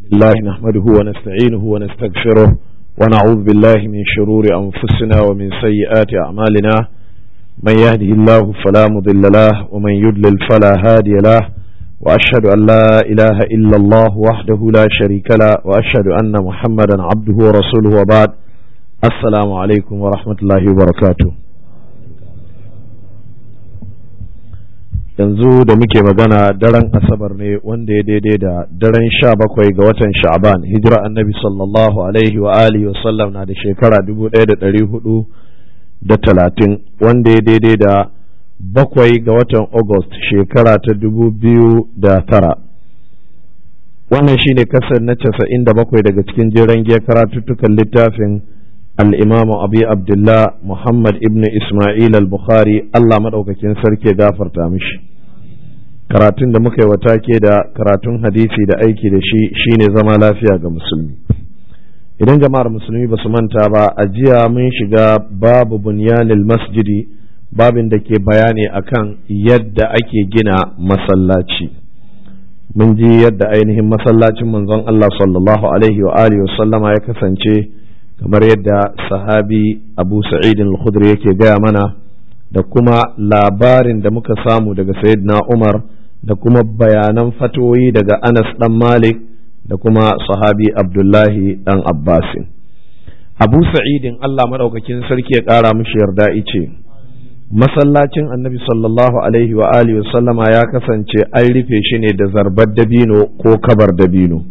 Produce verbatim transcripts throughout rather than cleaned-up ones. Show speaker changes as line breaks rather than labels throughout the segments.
الله نحمده ونستعينه ونستغفره ونعوذ بالله من شرور أنفسنا ومن سيئات أعمالنا من يهده الله فلا مضل له ومن يضلل فلا هادي له وأشهد أن لا إله إلا الله وحده لا شريك له وأشهد أن محمدا عبده ورسوله وبعد السلام عليكم ورحمة الله وبركاته. yanzu da muke magana daren asabar ne wanda ya daidai da daren sha bakwai ga watan sha'ban hijira annabi sallallahu alaihi wa alihi wa sallam na da shekara dubu ɗaya da ɗari hudu da talatin wanda ya daidai da bakwai ga watan august shekara ta dubu biyu da tara. Wannan shine kasar na casa'in da bakwai daga cikin jiran giya karatuttukan littafin al'imamu abi abdullah muhammad ibn ismail al-bukhari Allah maɗaukakin sarki gafarta mishi. Karatun da muka yi wata ke da karatun hadisi da aiki da shi shine zama lafiya ga musulmi. Idan jama'ar musulmi ba su manta ba, a jiya mun shiga babu bunyanil masjidi, babin da ke bayani akan yadda ake gina masallaci. Mun ji yadda ainihin masallacin manzon Allah sallallahu alaihi wa alihi wa sallama ya kasance, kamar yadda sahabi Abu Sa'id al-Khudri yake gaya mana, da kuma labarin da muka samu daga Sayyidina Umar, da kuma bayanan fatoyi daga Anas dan Malik, da kuma sahabi Abdullahi dan Abbasin. Abu Sa'idin Allah madaukakin sarki ya ƙara mishi yarda ice, masallacin Annabi sallallahu alaihi wa alihi wa sallama ya kasance an rufe shi ne da zarbar dabino ko kabar dabino.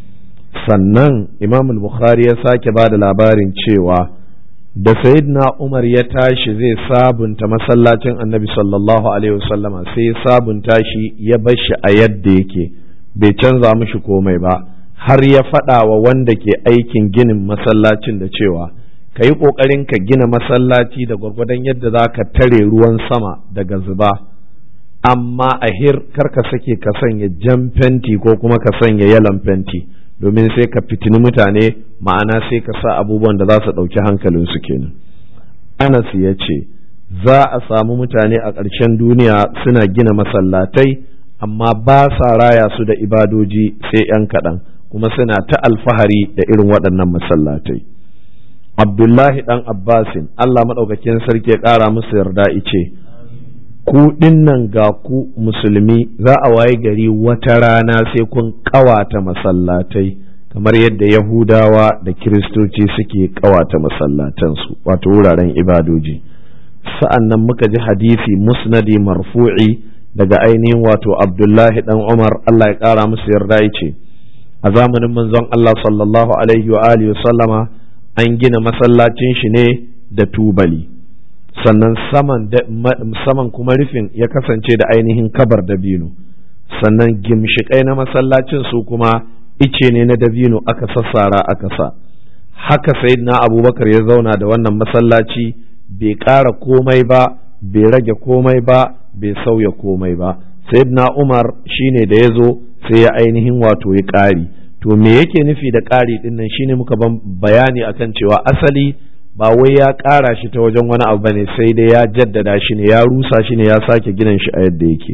Sannan Imam al-Bukhari ya sake ba da labarin cewa da Sayyidina Umar ya tashi zai sabunta masallacin Annabi sallallahu alaihi wasallama sai ya sabunta shi ya bar shi a yadda yake, bai canza mishi komai ba, har ya faɗa wa wanda ke aikin ginin masallacin da cewa ka yi ƙoƙarin ka gina masallaci da gwargwadon yadda za ka tare ruwan sama daga zuba, amma a hir kar ka sake ka sanya jan fenti ko kuma ka sanya yalan fenti, domin sai ka fitini mutane, ma'ana sai ka sa abubuwan da za su ɗauki hankalinsu kenan. Anas ya ce za a samu mutane a ƙarshen duniya suna gina masallatai amma ba sa raya su da ibadoji sai ‘yan kaɗan, kuma suna ta alfahari da irin waɗannan masallatai. Abdullahi ɗan Abbasin Allah maɗaukakin sarki ya ƙara musu yarda ice, ku dinnan ga ku musulmi za a waye gari wata rana sai kun ƙawata masallatai kamar yadda Yahudawa da Kiristoci suke ƙawata masallatansu, wato wuraren ibadoji. Sa'an nan muka ji hadisi musnadi marfu'i daga ainihin wato Abdullahi dan Umar Allah ya ƙara musu yarda yace, a zamanin manzon Allah sallallahu alaihi wa alihi sallama an gina masallacin shi ne da tubali, sannan saman saman kuma rufin ya kasance da ainihin kabar dabino, sannan gimshiƙai na masallacin su kuma ice ne na dabino aka sassara aka sa. Haka sayyidina Abubakar ya zauna da wannan masallaci, bai ƙara komai ba, bai rage komai ba, bai sauya komai ba. Sayyidina Umar shine da ya zo sai ya ainihin wato ya ƙari. To me yake nufi da ƙari ɗin nan shine muka ban bayani akan cewa asali ba wai ya ƙara shi ta wajen wani abu bane, sai dai ya jaddada shi ne, ya rusa shi ne, ya sake ginin shi a yadda yake.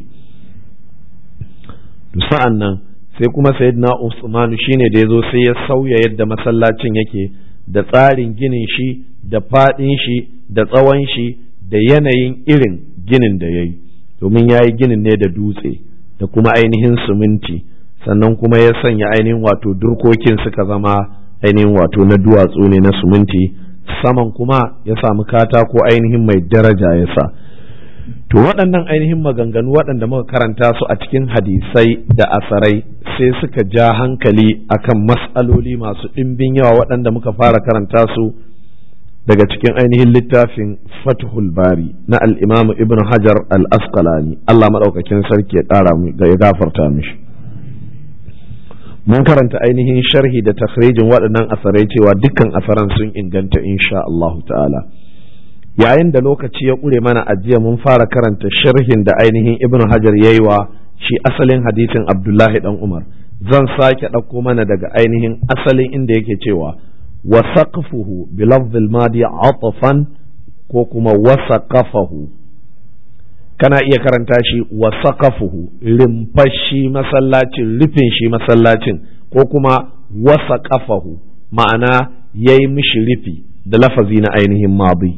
Sa'an nan sai kuma Sayyidina Usman shine da yazo sai ya sauya yadda masallacin yake, da tsarin ginin shi, da faɗin shi, da tsawon shi, da yanayin irin ginin da yayi, domin yayi ginin ne da dutse da kuma ainihin siminti, sannan kuma ya sanya ainihin wato durkokin suka zama ainihin wato na duwatsu ne na siminti, saman kuma ya samu katako ainihin mai daraja ya sa. To waɗannan ainihin maganganu waɗanda muka karanta su a cikin hadisai da asarai sai suka ja hankali akan mas'aloli masu ɗimbin yawa waɗanda muka fara karanta su daga cikin ainihin littafin Fathul Bari na al-Imam Ibn Hajar al-Asqalani Allah maɗaukakin sarki ya ƙara ya gafarta mishi. Mun karanta ainihin sharhi da takhrijin waɗannan asarai cewa dukkan asaran sun inganta insha Allah ta'ala. Yayin da lokaci ya ƙure mana ajiya mun fara karanta sharhin da ainihin Ibn Hajar yayi wa shi asalin hadisin Abdullahi dan Umar. Zan sake ɗauko mana daga ainihin asalin inda yake cewa wa saqfuhu bi lafdhil madi atafan ko kuma wasaqafahu, kana iya karanta shi wa saqafuhu, rimfashi masallacin, rufin shi masallacin ko kuma wasa ƙafahu ma'ana ya yi mishi rufi da lafazi na ainihin madi.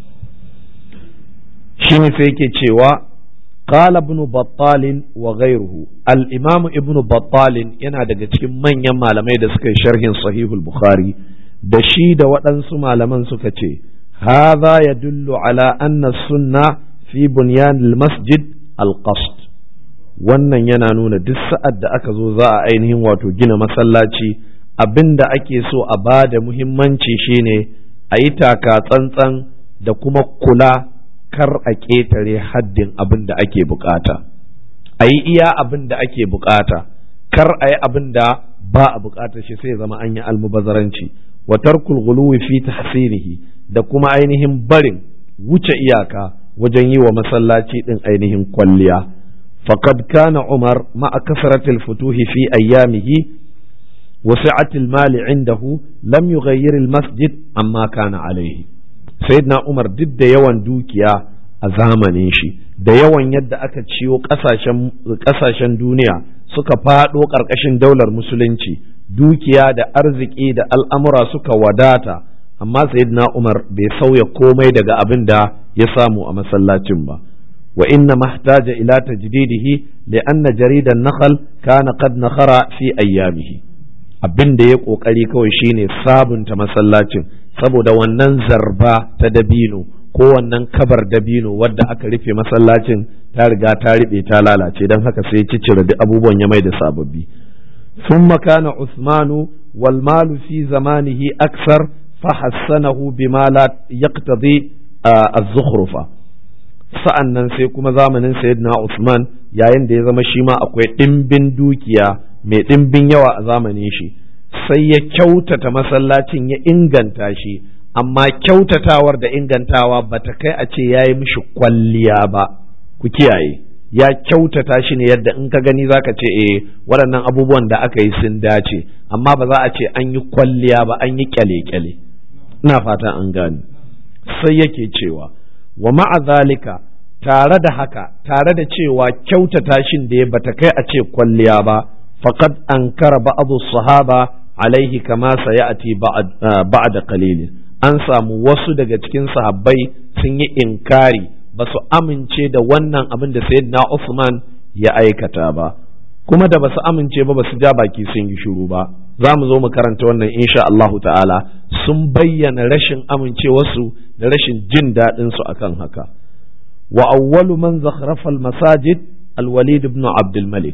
shi ne sai yake cewa قال ابن بطال وغيره الإمام ابن بطال yana daga cikin manyan malamai da suka yi sharhin sahihul bukhari da shi da waɗansu malaman suka ce hadha yadullu ala anna sunna fi bunyan al-masjid al-qasd wannan yana nuna duk sa'ad da aka zo za a ainihin wato gina masallaci abinda ake so a ba da muhimmanci shine a yi taka tsantsan da kuma kula kar a ƙetare haddin abin da ake bukata a yi iya abin da ake bukata kar a yi abin da ba a bukatar shi sai zama an yi almubazaranci wa tarkul ghuluwi fi tahsinihi da kuma ainihin barin wuce iyaka wajen yi wa masallaci din ainihin kwalliya faqad kana umar ma'a kasratil futuhi fi ayyamihi wa sa'atil mali indahu lam yughayyir al masjid amma kana alayhi sayyidina umar duk da yawan dukiya a zamanin shi da yawan yadda aka ciyo kasashen duniya suka fado karkashin daular musulunci dukiya da arziki da al'amura suka wadata amma sayyidina umar bai sauya komai daga abin da ya samu a masallacin ba wa inna mahtaja ila tajdidihi li'anna jaridan nakhl kana qad nakhara fi ayyamihi abin da ya kokari kawai shine sabunta masallacin saboda wannan zarba ta dabino ko wannan kabar dabino wadda aka rufe masallacin ta riga ta riɓe ta lalace don haka sai ciccire duk abubuwan ya mai da sababbi thumma kana usmanu wal malu fi zamanihi aksar fa hassanahu bima la yaqtadi az-zukhrufa sa'annan sai kuma zamanin sayyidina usman yayin da ya zama shi ma akwai dimbin dukiya mai dimbin yawa a zamanin shi sai ya kyautata masallacin ya inganta shi amma kyautatawar da ingantawa ba ta kai a ce ya yi mishi kwalliya ba ku kiyaye ya kyautata shi ne yadda in ka gani za ka ce eh waɗannan abubuwan da aka yi sun dace amma ba za a ce an yi kwalliya ba an yi kyale-kyale ina fata an gani sai yake cewa wa ma'a zalika tare da haka tare da cewa kyautata shin da ya bata kai a ce kwalliya ba faqad ankara ba'd as-sahaba alaihi kama sayati ba'da qalil an samu wasu daga cikin sahabbai sun yi inkari ba su amince da wannan abin da sayyidina Usman ya aikata ba kuma da ba su amince ba ba su ja baki sun yi shiru ba za mu zo mu karanta wannan insha Allahu ta'ala sun bayyana rashin amincewarsu da rashin jin daɗin su akan haka wa awwalu man zakhrafa al-masajid al-Walid ibn Abdul Malik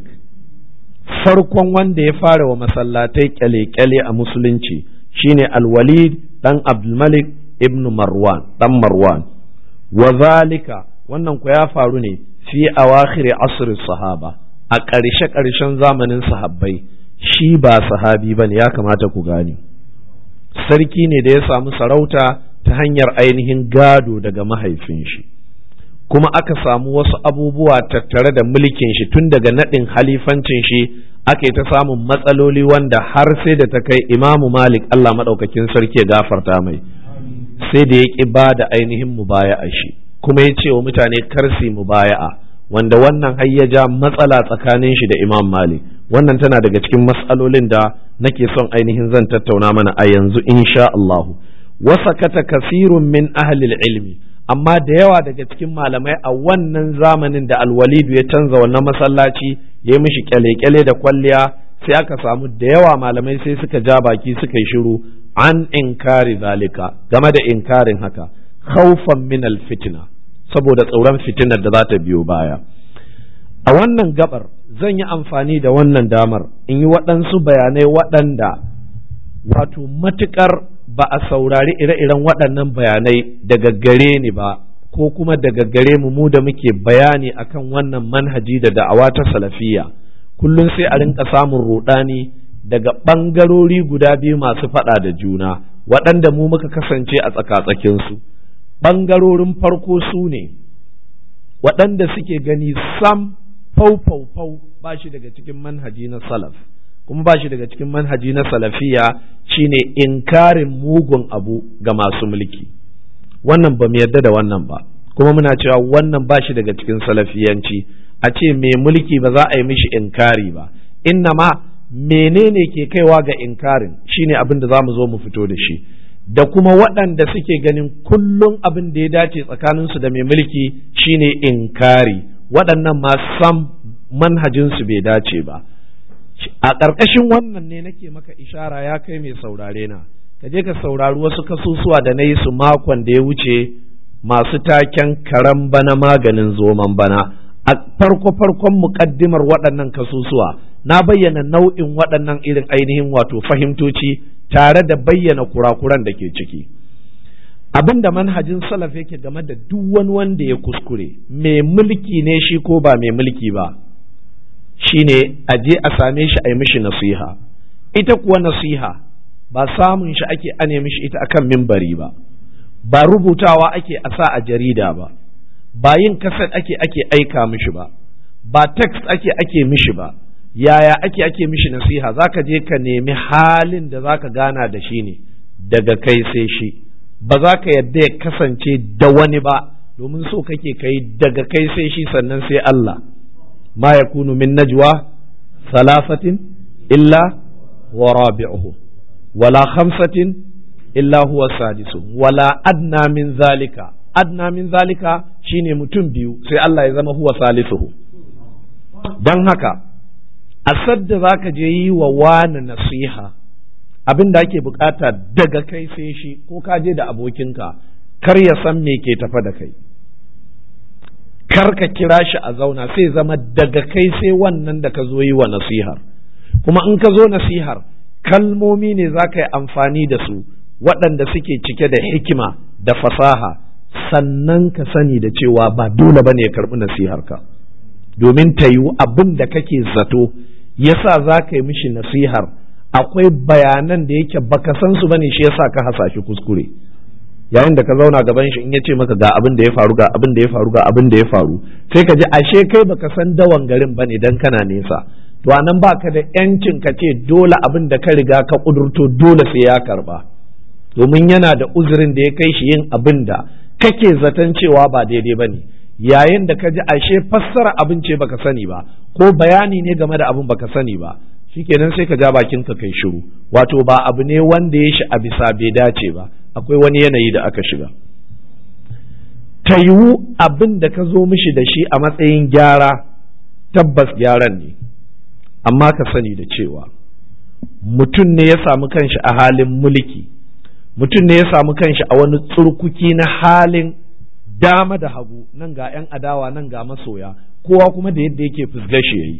farkon wanda ya fara wa masallatai kyale-kyale a musulunci shine al-Walid dan Abdul Malik ibn Marwan dan Marwan wa zalika wannan ku ya faru ne fi awakhir asr sahaba a ƙarshe ƙarshen zamanin sahabbai shi ba sahabi bane ya kamata ku gane sarki ne da ya samu sarauta ta hanyar ainihin gado daga mahaifin shi kuma aka samu wasu abubuwa tattare da mulkin shi tun daga naɗin halifancin shi aka yi ta samun matsaloli wanda har sai da ta kai imamu malik Allah maɗaukakin sarki ya gafarta mai sai da ya ƙi ba da ainihin mubaya'a shi kuma ya ce wa mutane kar su mubaya'a wanda wannan har ya ja matsala tsakanin shi da imam malik wannan tana daga cikin matsalolin da nake son ainihin zan tattauna mana a yanzu insha Allahu wasakata kasirun min ahlil ilmi amma da yawa daga cikin malamai a wannan zamanin da alwalidu ya canza wannan masallaci ya yi mishi kyale-kyale da kwalliya sai aka samu da yawa malamai sai suka ja baki suka yi shiru an inkari zalika game da inkarin haka khawfan min alfitna saboda tsoron fitinar da za ta biyo baya a wannan gabar zan yi amfani da wannan damar in yi waɗansu bayanai waɗanda wato matukar ba a saurari ire-iren waɗannan bayanai daga gare ni ba ko kuma daga gare mu mu da muke bayani akan wannan manhaji da da'awa ta salafiyya kullum sai a rinka samun rudani daga ɓangarori guda biyu masu faɗa da juna waɗanda mu muka kasance a tsakatsakinsu ɓangarorin farko su ne waɗanda suke gani sam fau fau fau ba shi daga cikin manhaji na salaf kuma ba shi daga cikin manhaji na salafiya shine inkarin mugun abu ga masu mulki wannan ba mu yarda da wannan ba kuma muna cewa wannan ba shi daga cikin salafiyanci a ce mai mulki ba za a yi mishi inkari ba inna ma menene ke kaiwa ga inkarin shine abin da za mu zo mu fito da shi, da kuma waɗanda suke ganin kullum abin da ya dace tsakaninsu da mai mulki shine inkari, waɗannan ma sam manhajinsu bai dace ba. A ƙarƙashin wannan ne nake maka ishara ya kai mai saurare na, ka je ka saurari wasu kasusuwa da na yi su makon da ya wuce masu taken karan bana maganin zoman bana. A farko-farkon muƙaddimar waɗannan kasusuwa na bayyana nau'in waɗannan irin ainihin wato fahimtoci tare da bayyana kurakuran da ke ciki. Abin da manhajin salaf yake game da duk wani wanda ya kuskure, mai mulki ne shi ko ba mai mulki ba, shine a je a same shi a yi mishi nasiha. Ita kuwa nasiha ba samun shi ake ane mishi ita akan mimbari ba, ba rubutawa ake a sa a jarida ba, ba yin kaset ake ake aika mishi ba, ba text ake ake mishi ba. Yaya ake ake mishi nasiha? Zaka je ka nemi halin da zaka gana da shi ne daga kai sai shi, ba za ka yadda ya kasance da wani ba, domin so kake kai daga kai sai shi sannan sai Allah. ma yakunu min najwa salasatin illa wa rabi'uhu wala khamsatin illa huwa sadisu wala adna min zalika. Adna min zalika shine mutum biyu sai Allah ya zama huwa salisuhu. Don haka a sadda za ka je yi wa wani nasiha, abin da ake bukata daga kai sai shi, ko ka je da abokinka kar ya san me ke tafa da kai, kar ka kira shi a zauna, sai zama daga kai sai wannan da ka zo yi wa nasihar. Kuma in ka zo nasihar kalmomi ne za ka yi amfani da su waɗanda suke cike da hikima da fasaha, sannan ka sani da cewa ba dole ba ne ya karɓi nasiharka, domin ta yiwu abin da kake zato yasa za ka yi mishi nasihar akwai bayanan da yake baka san su bane, shi yasa ka hasashe kuskure. Yayin da ka zauna gaban shi in ya ce maka ga abin da ya faru ga abin da ya faru ga abin da ya faru, sai ka ji ashe kai baka san dawan garin bane dan kana nesa. To anan baka da yancin ka ce dole abin da ka riga ka kudurto dole sai ya karba, domin yana da uzurin da ya kai shi yin abin da kake zaton cewa ba daidai bane. Yayin da ka ji ashe fassara abin ce baka sani ba, ko bayani ne game da abin baka sani ba, shikenan sai ka ja bakin ka kai shiru. Wato ba abu ne wanda ya shi a bisa bai dace ba, akwai wani yanayi da aka shiga. Ta yiwu abin da ka zo mishi da shi a matsayin gyara tabbas gyaran ne, amma ka sani da cewa mutum ne ya samu kanshi a halin mulki, mutum ne ya samu kanshi a wani tsurkuki na halin dama da hagu, nan ga 'yan adawa nan ga masoya, kowa kuma da yadda yake fusgar shi yayi.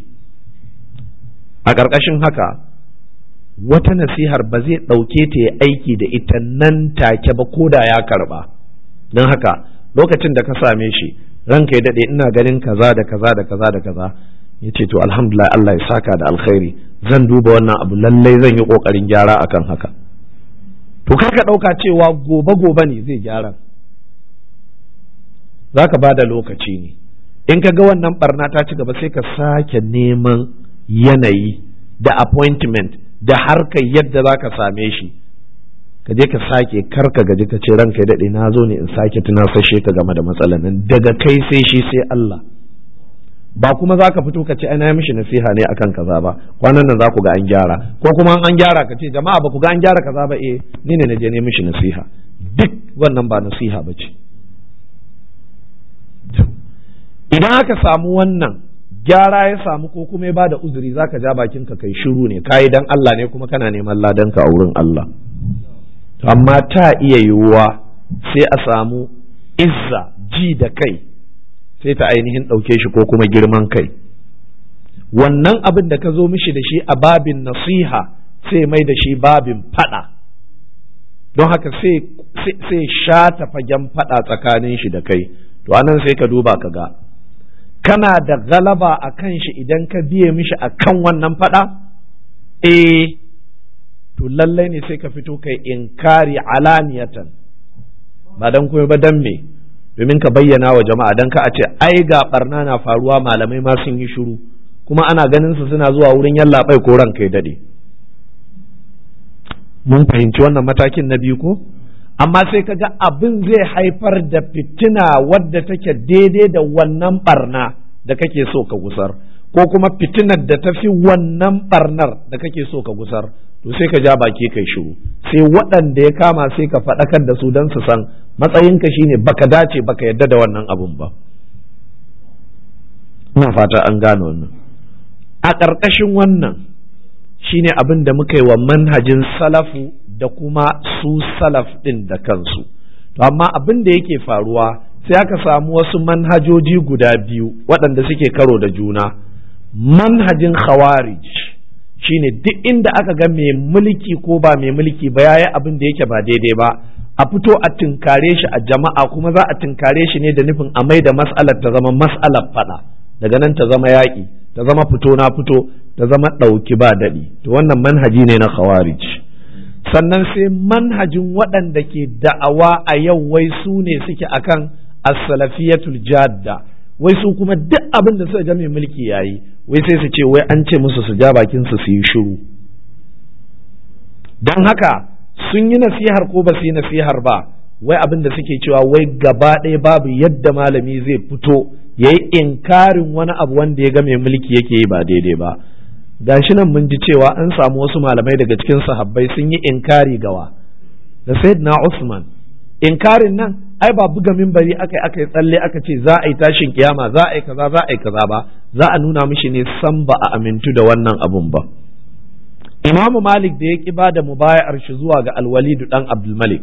A ƙarƙashin haka wata nasihar ba zai ɗauke ta ya aiki da ita nan take ba ko da ya karɓa. Don haka lokacin da ka same shi, ranka ya daɗe ina ganin kaza da kaza da kaza da kaza, ya ce to alhamdulillah Allah ya saka da alkhairi, zan duba wannan abu, lallai zan yi ƙoƙarin gyara akan haka. To kar ka ɗauka cewa gobe gobe ne zai gyara, za ka ba da lokaci ne. In ka ga wannan barna ta ci gaba sai ka sake neman yanayi da appointment da harkar yadda za ka same shi, ka je ka sake karka gaji ka ce ranka ya daɗe na zo ne in sake tunasashe ka game da matsalar nan, daga kai sai shi sai Allah. Ba kuma za ka fito ka ce ana mishi nasiha ne akan kaza ba, kwanan nan za ku ga an gyara, ko kuma an gyara ka ce jama'a ba ku ga an gyara kaza ba, eh ni ne na je ne mishi nasiha. Duk wannan ba nasiha ba ce. Idan aka samu wannan gyara ya samu ko kuma ya ba da uzuri, za ka ja bakin ka kai shiru ne, kayi dan Allah ne kuma kana neman ladanka a wurin Allah. Amma ta iya yiwuwa sai a samu izza, ji da kai, sai ta ainihin ɗauke shi ko kuma girman kai. Wannan abin da ka zo mishi da shi a babin nasiha sai mai da shi babin faɗa, don haka sai shata fagen faɗa tsakanin shi da kai. To anan sai ka duba ka ga kana da galaba a kan shi idan ka biye mishi a kan wannan faɗa? Eh, to lallai ne sai ka fito kai inkari alaniyatan, ba dan kuma ba dan me, domin ka bayyana wa jama'a dan ka a ce ai ga barna na faruwa malamai ma sun yi shiru, kuma ana ganin su suna zuwa wurin yallaɓai ko ranka ya dade. Mun fahimci wannan matakin na biyu ko? Amma sai ka ga abin zai haifar da fitina wadda take daidai da wannan barna da kake so ka gusar, ko kuma fitinar da ta fi wannan barnar da kake so ka gusar, to sai ka ja baki kai shiru, sai waɗanda ya kama sai ka faɗakar da su don su san matsayinka shine baka dace baka yadda da wannan abun ba. ina fata an gano wannan. A ƙarƙashin wannan shine abin da muka yi wa manhajin salafu da kuma su salaf ɗin da kansu. To amma abin da yake faruwa sai aka samu wasu manhajoji guda biyu waɗanda suke karo da juna. Manhajin khawarij shine duk inda aka ga mai mulki ko ba mai mulki ba yayi abin da yake ba daidai ba, a fito a tinkare shi a jama'a, kuma za a tinkare shi ne da nufin a mai da mas'alar ta zama mas'alar faɗa, daga nan ta zama yaƙi, ta zama fito na fito, ta zama ɗauki ba daɗi. To wannan manhaji ne na khawarij. Sannan sai manhajin waɗanda ke da'awa a yau wai su ne suke akan as-salafiyatul jadda, wai su kuma duk abin da suka ga mai mulki yayi wai sai su ce wai an ce musu su ja bakin su su yi shiru. Dan haka sun yi nasihar ko ba su yi nasihar ba, wai abin da suke cewa wai gaba ɗaya babu yadda malami zai fito ya yi inkarin wani abu wanda ya ga mai mulki yake yi ba daidai ba. Gashi nan mun ji cewa an samu wasu malamai daga cikin sahabbai sun yi inkari gawa da Sayyidina Usman. Inkarin nan ai ba buga mimbari aka aka yi tsalle aka ce za a yi tashin kiyama, za a yi kaza za a yi kaza ba, za a nuna mishi ne san ba a amintu da wannan abun ba. Imam Malik da ya ki bada mubaya'ar shi zuwa ga Al-Walid dan Abdul Malik,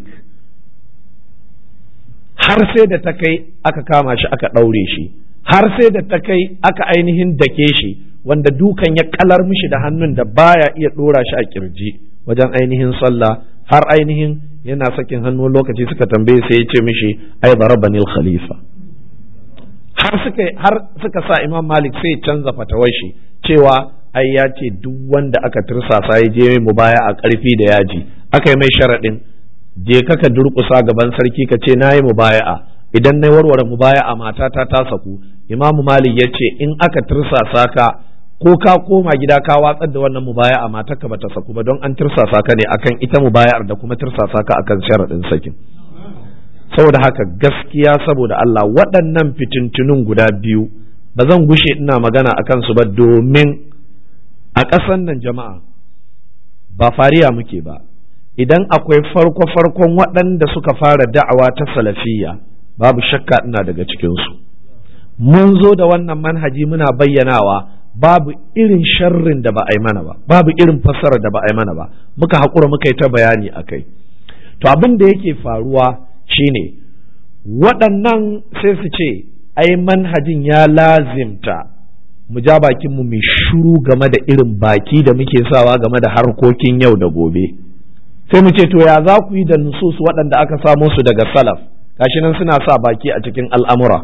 har sai da ta kai aka kama shi aka ɗaure shi, har sai da ta kai aka ainihin dake shi, wanda dukan ya kalar mishi da hannun da baya iya ɗora shi a kirji wajen ainihin sallah, har ainihin yana sakin hannu lokaci suka tambaye sai ya ce mishi ai darabani al-khalifa. har suka har suka sa Imam Malik sai canza fatawar shi cewa ai ya ce duk wanda aka tursasa ya je mu baya a ƙarfi da yaji, aka yi mai sharaɗin je ka ka durƙusa gaban sarki ka ce na yi mubaya'a, idan na warware mubaya'a matata ta saku. Imamu Malik ya ce in aka tursasa ka ko ka koma gida ka watsar da wannan mubaya'a matarka bata saku ba, don an tursasa ka ne akan ita mubaya'ar da kuma tursasa ka akan sharaɗin sakin. Saboda haka gaskiya saboda Allah waɗannan fitintunun guda biyu ba zan gushe ina magana akan su ba, domin a ƙasan nan jama'a ba fariya muke ba. Idan akwai farko-farkon waɗanda suka fara da'awa ta salafiyya, babu shakka ina daga cikinsu. Mun zo da wannan manhaji muna bayyanawa, babu irin sharrin da ba a yi mana ba, babu irin fassarar da ba a yi mana ba, muka haƙura muka yi ta bayani a kai. To abin da yake faruwa shine waɗannan sai su ce ai manhajin ya lazimta mu ja bakinmu mai shuru game da irin baki da muke sawa game da harkokin yau da gobe. Sai mu ce to ya za ku yi da nusus waɗanda aka samo su daga salaf, gashi nan suna sa baki a cikin al'amura,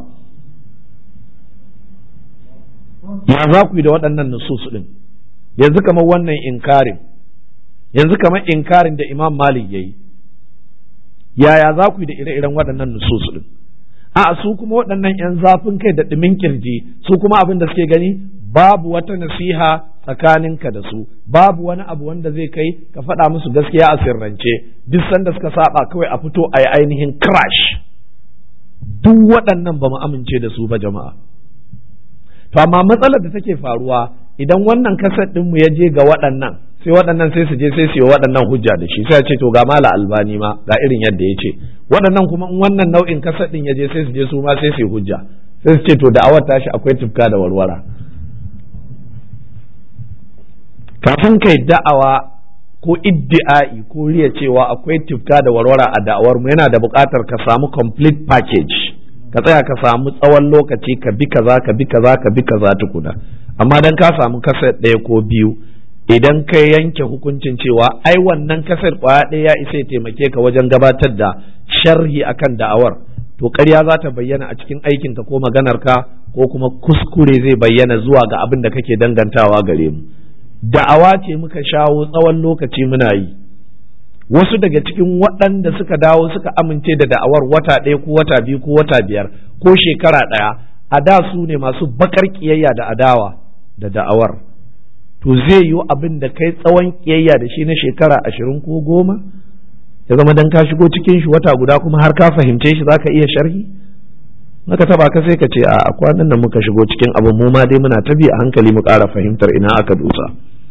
ya za ku yi da waɗannan nusus ɗin? Yanzu kamar wannan inkarin, yanzu kamar inkarin da Imam Malik ya yi, yaya za ku yi da ire-iren waɗannan nusus ɗin? A su kuma waɗannan 'yan zafin kai da ɗumin kirji, su kuma abin da suke gani babu wata nasiha tsakaninka da su, babu wani abu wanda zai kai ka faɗa musu gaskiya a sirrance, duk sanda suka saba kawai a fito a yi ainihin crash. Duk waɗannan ba mu amince da su ba jama'a. To amma matsalar da take faruwa idan wannan kasar ɗinmu ya je ga waɗannan, sai waɗannan sai su je sai su yi waɗannan hujja da shi, sai a ce to ga mala albani ma ga irin yadda ya ce, waɗannan kuma in wannan nau'in kasar ɗin ya je sai su je su ma sai su yi hujja, sai su ce to da'awar tashi akwai tufka da warwara. Kafin kai da'awa ko iddi'ai ko riya cewa akwai tufka da warwara a da'awar mu, yana da buƙatar ka samu complete package, ka tsaya ka samu tsawon lokaci ka bi kaza ka bi kaza ka bi kaza tukuna. Amma dan ka samu kasar ɗaya ko biyu, idan ka yanke hukuncin cewa ai wannan kasar kwaya ɗaya ya isa ya taimake ka wajen gabatar da sharhi akan da'awar, to ƙarya za ta bayyana a cikin aikinka ko maganarka, ko kuma kuskure zai bayyana zuwa ga abin da kake dangantawa gare mu. Da'awa ce muka shawo tsawon lokaci muna yi, wasu daga cikin waɗanda suka dawo suka amince da da'awar wata ɗaya ko wata biyu ko wata biyar ko shekara ɗaya, a da su ne masu bakar ƙiyayya da adawa da da'awar. To zai yi abin da kai tsawon ƙiyayya da shi na shekara ashirin ko goma ya zama dan ka shigo cikin shi wata guda kuma har ka fahimce shi zaka iya sharhi? naka taba ka sai ka ce a kwanan nan muka shigo cikin abu mu ma dai muna ta bi a hankali mu ƙara fahimtar ina aka dusa.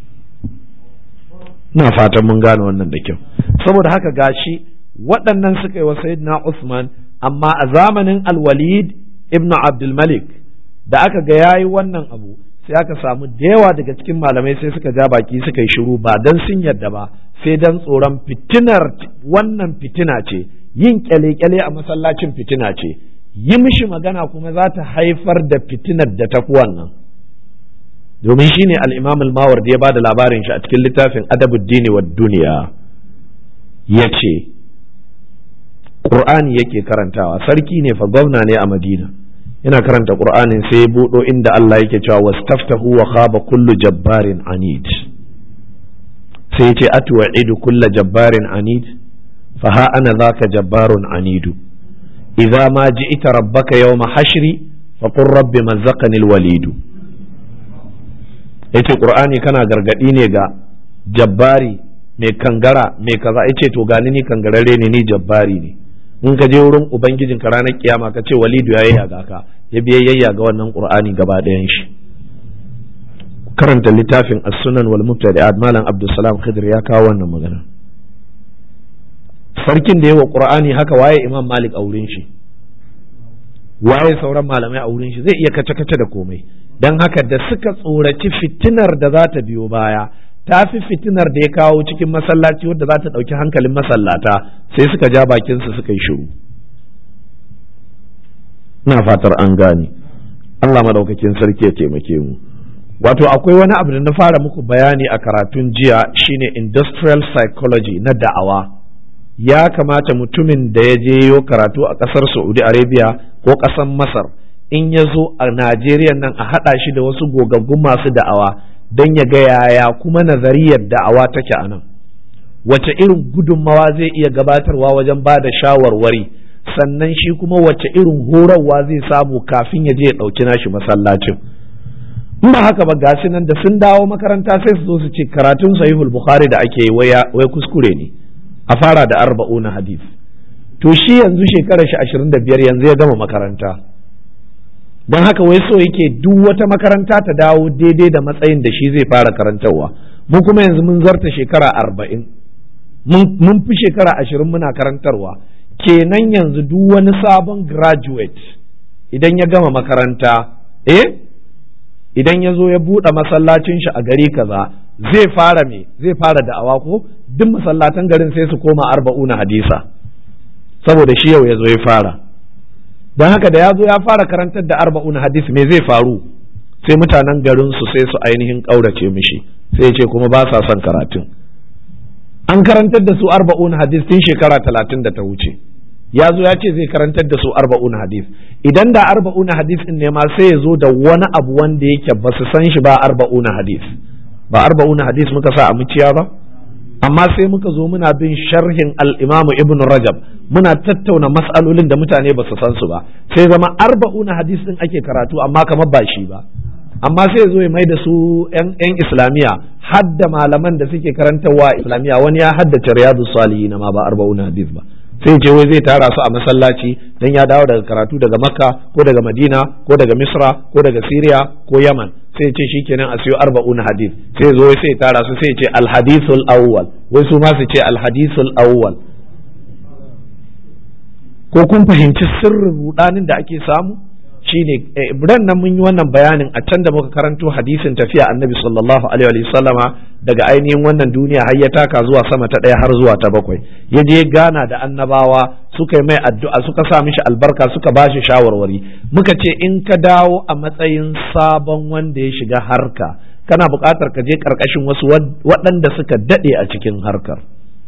ina fatan mun gane wannan da kyau. Saboda haka gashi waɗannan suka yi wa sayyidina Usman, amma a zamanin al-Walid ibn Abdul Malik da aka ga yayi wannan abu sai aka samu da yawa daga cikin malamai sai suka ja baki suka yi shiru, ba dan sun yarda ba sai dan tsoron fitinar. Wannan fitina ce, yin kyale-kyale a masallacin fitina ce, yi mishi magana kuma za ta haifar da fitinar da tafi wannan. Domin shine al-Imam al-Mawardi ya ba da labarin shi a cikin littafin Adabuddin wa Duniya, yace Qur'ani yake karantawa, sarki ne fa, gwamna ne a Madina, yana karanta Qur'anin sai ya buɗo inda Allah yake cewa wastaftahu wa khaba kullu jabbarin anid, sai ya ce atwa'idu kullu jabbarin anid fa ha ana zaka jabbarun anidu idza ma ji'ta rabbaka yawma hashri fa qur rabbi mazzaqani alwalidu. yace Qur'ani kana gargadi ne ga jabbari mai kangara mai kaza, yace to gani ni kangarare ne, ni jabbari ne. in ka je wurin ubangijinka ranar kiyama ka ce walidu ya yayyaga ka, ya biya yayyaga wannan Qur'ani gaba ɗayan shi. Karanta littafin as-sunan wal mubtadi'at, malam Abdulsalam Khidr ya kawo wannan magana. Sarkin da yawa Qur'ani haka, waye Imam Malik a wurin shi, waye sauran malamai a wurin shi, zai iya kace kace da komai. Dan haka da suka tsoraci fitinar da za ta biyo baya ta fi fitinar da ya kawo cikin masallaci wadda za ta ɗauki hankalin masallata, sai suka ja bakinsu suka yi shiru. Ina fatar an gane. Allah madaukakin sarki ya taimake mu. Wato akwai wani abu da na fara muku bayani a karatun jiya, shine industrial psychology na da'awa. Ya kamata mutumin da ya je yo karatu a ƙasar Saudi Arabia ko ƙasar Masar, in ya zo a Najeriya nan a haɗa shi da wasu gogaggun masu da'awa don ya ga yaya kuma nazariyar da'awa take a nan, wace irin gudunmawa zai iya gabatarwa wajen ba da shawarwari, sannan shi kuma wace irin horarwa zai samu kafin ya je ya ɗauki nashi masallacin. In ba haka ba gashi nan da sun dawo makaranta sai su zo su ce karatun sahihul Bukhari da ake yi wai kuskure ne, a fara da arba'una hadith. To shi yanzu shekarar shi ashirin da biyar, yanzu ya gama makaranta, don haka wai so yake duk wata makaranta ta dawo daidai da matsayin da shi zai fara karantarwa. Mu kuma yanzu mun zarta shekara arba'in, mun fi shekara ashirin muna karantarwa. Kenan yanzu duk wani sabon graduate idan ya gama makaranta, eh idan ya zo ya buɗe masallacin shi a gari kaza, zai fara me zai fara da'awa ko duk masallatan garin sai su koma arba'una hadisa, saboda shi yau ya zo ya fara. don haka da ya zo ya fara karantar da arba'un hadis, me zai faru? Sai mutanen garin su sai su ainihin ƙaurace mishi, sai ya ce kuma ba sa son karatun. An karantar da su arba'un hadis tun shekara talatin da ta wuce, ya zo ya ce zai karantar da su arba'un hadis. Idan da arba'un hadis din ne ma sai ya zo da wani abu wanda yake ba su san shi ba arba'un hadis, ba arba'un hadis muka sa a muciya ba, amma sai muka zo muna bin sharhin al-Imam Ibn Rajab, muna tattauna mas'alolin da mutane ba su san su ba, sai zama arba'una hadis din ake karatu amma kamar ba shi ba. Amma sai zo ya mai da su yan islamiya, hadda malaman da suke karantarwa islamiya, wani ya haddace Riyadus Salihin ma ba arba'una hadis ba, sai ce wai zai tara su a masallaci dan ya dawo daga karatu daga Makka ko daga Madina ko daga Misra ko daga Syria ko Yaman, sai ce shikenan a siyo arba'una hadis, sai zo sai tara su sai ce al-hadithul awwal, wai su ma su ce al-hadithul awwal. Ko kun fahimci sirrin rudanin da ake samu? Shine Ibrahim nan mun yi wannan bayanin a can da muka karanto hadisin tafiya Annabi sallallahu alaihi wa sallama daga ainihin wannan duniya har ya taka zuwa sama ta ɗaya har zuwa ta bakwai, ya je gana da annabawa, suka yi mai addu'a, suka sa mishi albarka, suka ba shi shawarwari. Muka ce in ka dawo a matsayin sabon wanda ya shiga harka, kana buƙatar ka je ƙarƙashin wasu waɗanda suka daɗe a cikin harkar.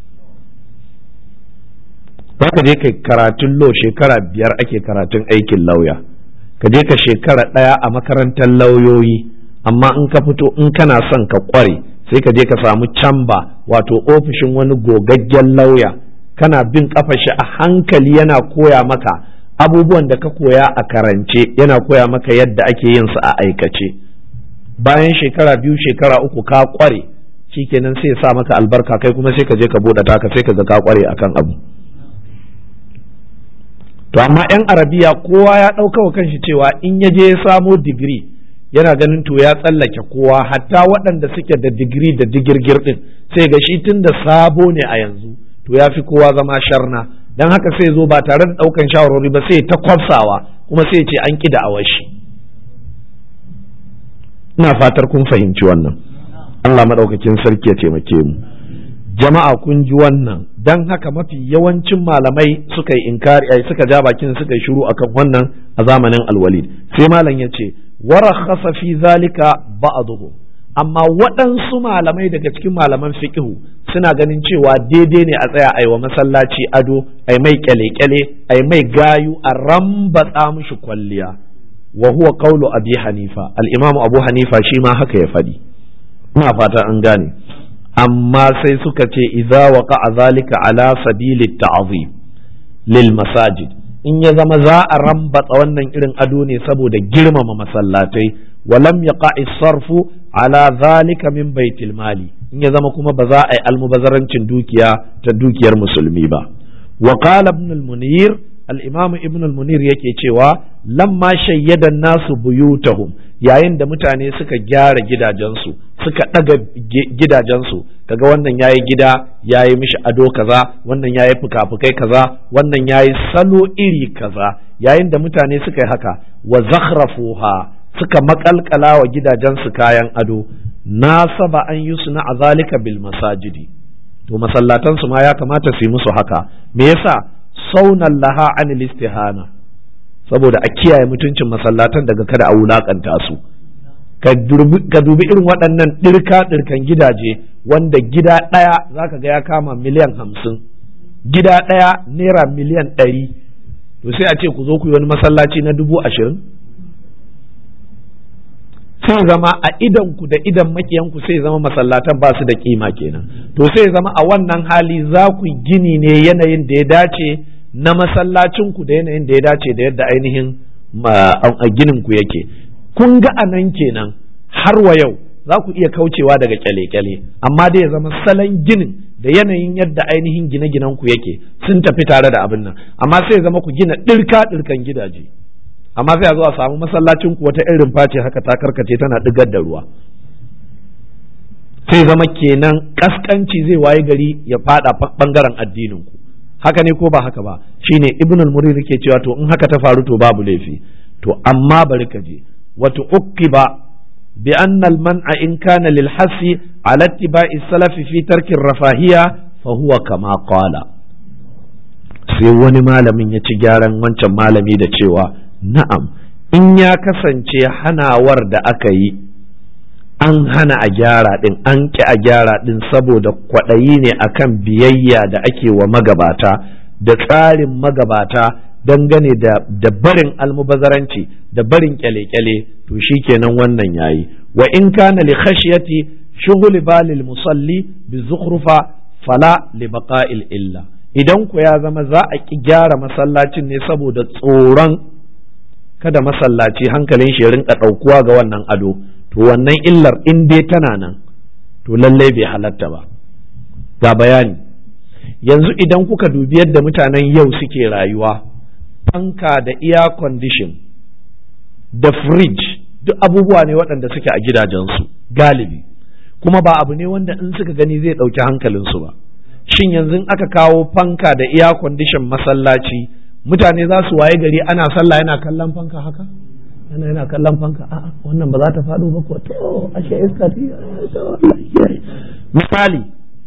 Za ka je kai karatun lo, shekara biyar ake karatun aikin lauya, ka je ka shekara ɗaya a makarantar lauyoyi, amma in ka fito in kana son ka ƙware sai ka je ka samu camba, wato ofishin wani gogaggen lauya, kana bin kafa shi a hankali yana koya maka abubuwan da ka koya a karance, yana koya maka yadda ake yin su a aikace. Bayan shekara biyu shekara uku ka ƙware, shikenan sai ya sa maka albarka, kai kuma sai ka je ka buɗe taka, sai ka ga ka ƙware akan abu. to amma yan arabiya kowa ya ɗauka wa kanshi cewa in ya je ya samo digiri yana ganin to ya tsallake kowa, hatta waɗanda suke da digiri da digirgir ɗin sai ga shi tun da sabo ne a yanzu to ya fi kowa zama sharna, don haka sai zo ba tare da ɗaukan shawarwari ba sai ta kwafsawa kuma sai ce an ƙi da awashi. Ina fatar kun fahimci wannan. Allah maɗaukakin sarki ya taimake mu. Jama'a kun ji wannan, don haka mafi yawancin malamai suka yi inkari ai suka ja bakin suka yi shiru akan wannan a zamanin alwalid. Sai malam ya ce warakhasa fi zalika ba'dhu, amma waɗansu malamai daga cikin malaman fiqhu suna ganin cewa daidai ne a tsaya ai wa masallaci ado, ai mai kyale-kyale, ai mai gayu, a rambatsa mishi kwalliya. Wa huwa qawlu Abi Hanifa, al-Imam Abu Hanifa shi ma haka ya faɗi. Ina fata an gane. Amma sai suka ce idza waqa'a zalika ala sabili ta'zim lil masajid, in ya zama za a rambatsa wannan irin ado ne saboda girmama masallatai, walam yaqa'i sarfu ala zalika min baitil mali, in ya zama kuma ba za a yi almubazarancin dukiya ta dukiyar musulmi ba. Wa qala ibn al-munir, al-imam ibn al-munir yake cewa lamma shayyada nasu buyutahum, yayin da mutane suka gyara gidajensu suka ɗaga gidajensu, kaga wannan yayi gida yayi mishi ado kaza, wannan yayi fuka-fukai kaza, wannan yayi salo iri kaza, yayin da mutane suka yi haka wa zakhrafuha, suka makalkala wa gidajensu kayan ado, nasaba an yusna zalika bil masajidi, to masallatan su ma ya kamata su yi musu haka. Me yasa? saunan laha anil istihana, saboda a kiyaye mutuncin masallatan daga kada a wulakanta su. Ka dubi irin waɗannan ɗirka ɗirkan gidaje wanda gida ɗaya za ka ga ya kama miliyan hamsin, gida ɗaya naira miliyan ɗari, to sai a ce ku zo ku yi wani masallaci na dubu ashirin, sai zama a idan ku da idan makiyanku sai zama masallatan ba su da kima kenan. To sai zama a wannan hali za ku gini ne yanayin da ya dace na masallacin ku da yanayin da ya dace da yadda ainihin ginin ku yake. Kun ga anan kenan har wa yau za ku iya kaucewa daga kyale-kyale, amma dai ya zama salon ginin da yanayin yadda ainihin gine-ginen ku yake sun tafi tare da abin nan, amma sai ya zama ku gina ɗirka-ɗirkan gidaje, amma sai a zo a samu masallacin ku wata irin face haka ta karkace tana digar da ruwa, sai zama kenan kaskanci zai waye gari ya fada bangaren addinin ku. Haka ne ko ba haka ba? Shine Ibn al-Murir yake cewa to in haka ta faru to babu laifi. To amma bari ka je wato uqiba bi anna al-man'a in kana lil hasi ala ittiba'i salaf fi tarki ar-rafahiyya fa huwa kama qala. Sai wani malamin ya ci gyaran wancan malami da cewa na'am, in ya kasance hanawar da aka yi an hana a gyara ɗin, an ƙi a gyara ɗin saboda kwaɗayi ne akan biyayya da ake wa magabata da tsarin magabata dangane da, da barin almubazaranci da barin kyale-kyale, to shi kenan wannan yayi. Wa in kana li khashyati shughuli balil musalli bi zukhrufa fala li baqa'il illa, idan ku ya zama za a ƙi gyara masallacin ne saboda tsoron kada masallaci hankalin shi ya rinka ɗaukuwa ga wannan ado, to wannan illar in dai tana nan to lallai bai halatta ba. Ga bayani yanzu idan kuka dubi yadda mutanen yau suke rayuwa, fanka da air condition da fridge duk abubuwa ne waɗanda suke a gidajensu galibi, kuma ba abu ne wanda in suka gani zai ɗauki hankalinsu ba. Shin yanzu aka kawo fanka da air condition masallaci, mutane za su waye gari ana sallah yana kallon fanka haka, yana yana kallon fanka, a'a wannan ba za ta faɗo ba ko to ashe iska ce. Misali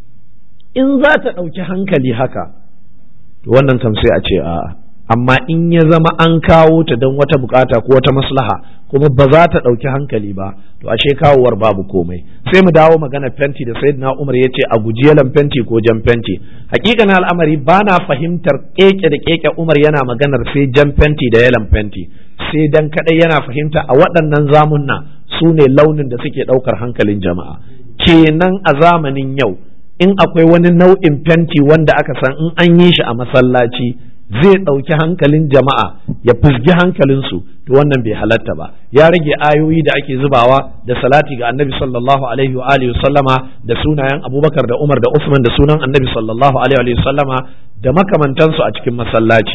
in za ta ɗauki hankali haka to wannan kam sai a ce a'a, amma in ya zama an kawo ta don wata bukata ko wata maslaha kuma ba za ta ɗauki hankali ba, to ashe kawowar babu komai. Sai mu dawo magana fenti da sayyidina Umar ya ce a guji yalan fenti ko jan fenti. Hakikan al'amari ba na fahimtar keke da keke Umar yana maganar sai jan fenti da yalan fenti, sai dan kadai yana fahimta a waɗannan zamunna su ne launin da suke ɗaukar hankalin jama'a. Kenan a zamanin yau in akwai wani nau'in fenti wanda aka san in an yi shi a masallaci zai ɗauki hankalin jama'a ya fusgi hankalinsu, to wannan bai halatta ba. Ya rage ayoyi da ake zubawa da salati ga annabi sallallahu alaihi wa alihi sallama da sunayen Abubakar da Umar da Usman da sunan annabi sallallahu alaihi wa sallama da makamantansu a cikin masallaci.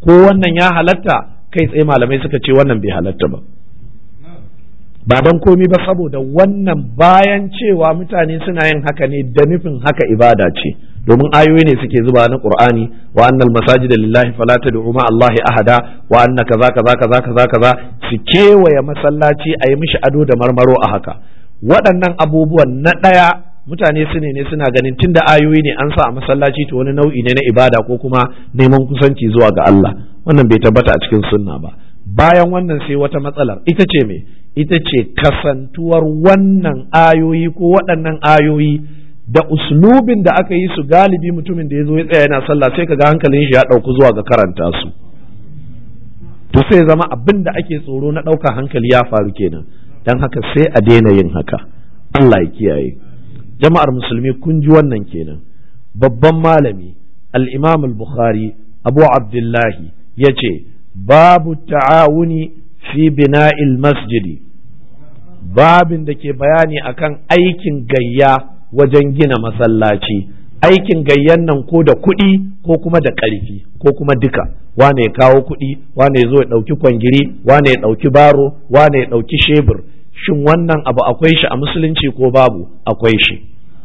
ko wannan ya halatta, kai tsaye malamai suka ce wannan bai halatta ba. Ba don komi ba saboda wannan bayan cewa mutane suna yin haka ne da nufin haka ibada ce, domin ayoyi ne suke zuba na Qur'ani, wa annal masajida lillahi fala tad'u ma Allahi ahada, wa anna kaza kaza kaza kaza kaza, su kewaye masallaci a yi mishi ado da marmaro a haka. Waɗannan abubuwan na ɗaya mutane su ne suna ganin tunda ayoyi ne an sa a masallaci to wani nau'i ne na ibada ko kuma neman kusanci zuwa ga Allah, wannan bai tabbata a cikin sunna ba. Bayan wannan sai wata matsalar ita ce me ita ce kasantuwar wannan ayoyi ko waɗannan ayoyi da uslubin da aka yi su galibi mutumin da ya zo ya tsaya yana sallah sai kaga hankalin shi ya ɗauku zuwa ga karanta su, to sai zama abin da ake tsoro na ɗauka hankali ya faru kenan, don haka sai a daina yin haka. Allah ya kiyaye. Jama'ar musulmi kun ji wannan kenan. Babban malami al-Imam al-Bukhari Abu Abdullahi yace babu ta'awuni fi bina'il masjidi, babin da ke bayani akan aikin gayya wajen gina masallaci. Aikin gayyan nan ko da kuɗi ko kuma da ƙarfi ko kuma duka, wane ya kawo kuɗi, wane ya zo ya ɗauki kwangiri, wane ya ɗauki baro, wane ya ɗauki shebur. Shin wannan abu akwai shi a musulunci ko babu? Akwai shi.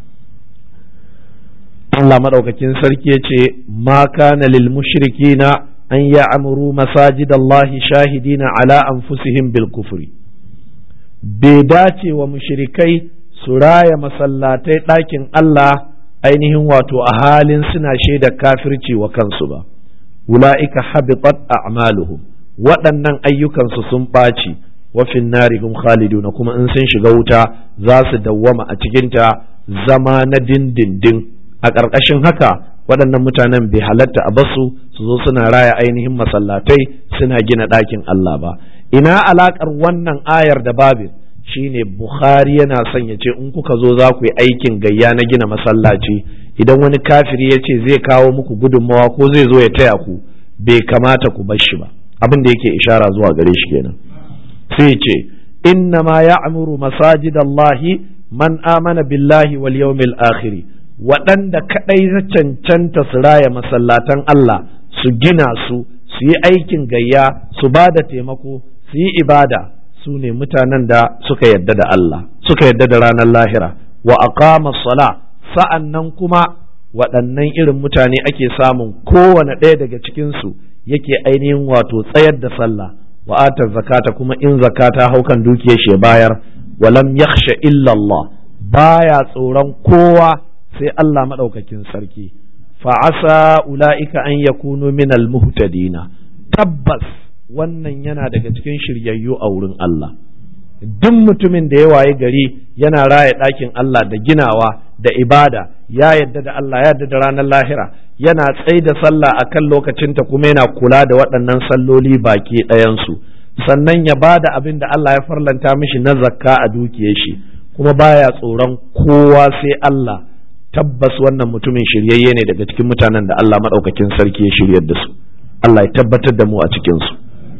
Allah madaukakin sarki ya ce ma kana lil mushrikina an ya'muru masajidallahi shahidina ala anfusihim bil kufri, bai dace wa mushrikai su raya masallatai ɗakin Allah ainihin wato a halin suna shaida kafirci wa kansu ba. Ula'ika habitat a'maluhum, waɗannan ayyukansu sun ɓaci, wa fin narihum khaliduna, kuma in sun shiga wuta za su dawwama a cikinta zama na dindindin. A ƙarƙashin haka waɗannan mutanen bai halatta a basu su zo suna raya ainihin masallatai suna gina ɗakin Allah ba. Ina alaƙar wannan ayar da babin? Shine Bukhari yana son ya ce in kuka zo za ku yi aikin gayya na gina masallaci, idan wani kafiri ya ce zai kawo muku gudunmawa ko zai zo ya taya ku, bai kamata ku bar shi ba. Abin da yake ishara zuwa gare shi kenan. Sai ce inna ma ya'muru masajidallahi man amana billahi wal yawmil akhir, waɗanda kaɗai na cancanta su raya masallatan Allah, su gina su, su yi aikin gayya, su ba da taimako, su yi ibada, su ne mutanen da suka yadda da Allah, suka yadda da ranar lahira, wa aqama sala, sa'an nan kuma waɗannan irin mutane ake samun kowane ɗaya daga cikinsu yake ainihin wato tsayar da sallah, wa atar zakata, kuma in zakata haukan dukiyar shi ya bayar, wa lam yakhsha illa Allah, baya tsoron kowa sai Allah maɗaukakin sarki. Fa'asa ula'ika an yakunu minal muhtadina, tabbas wannan yana daga cikin shiryayyu a wurin Allah. Duk mutumin da ya waye gari yana raya ɗakin Allah da ginawa da ibada, ya yadda da Allah, ya yadda da ranar lahira, yana tsai da sallah a kan lokacinta, kuma yana kula da waɗannan salloli baki ɗayansu, sannan ya ba da abin da Allah ya farlanta mishi na zakka a dukiyar shi, kuma baya tsoron kowa sai Allah. Tabbas wannan mutumin shiryayye ne daga cikin mutanen da Allah maɗaukakin sarki ya shiryar da su. Allah ya tabbatar da mu a cikinsu.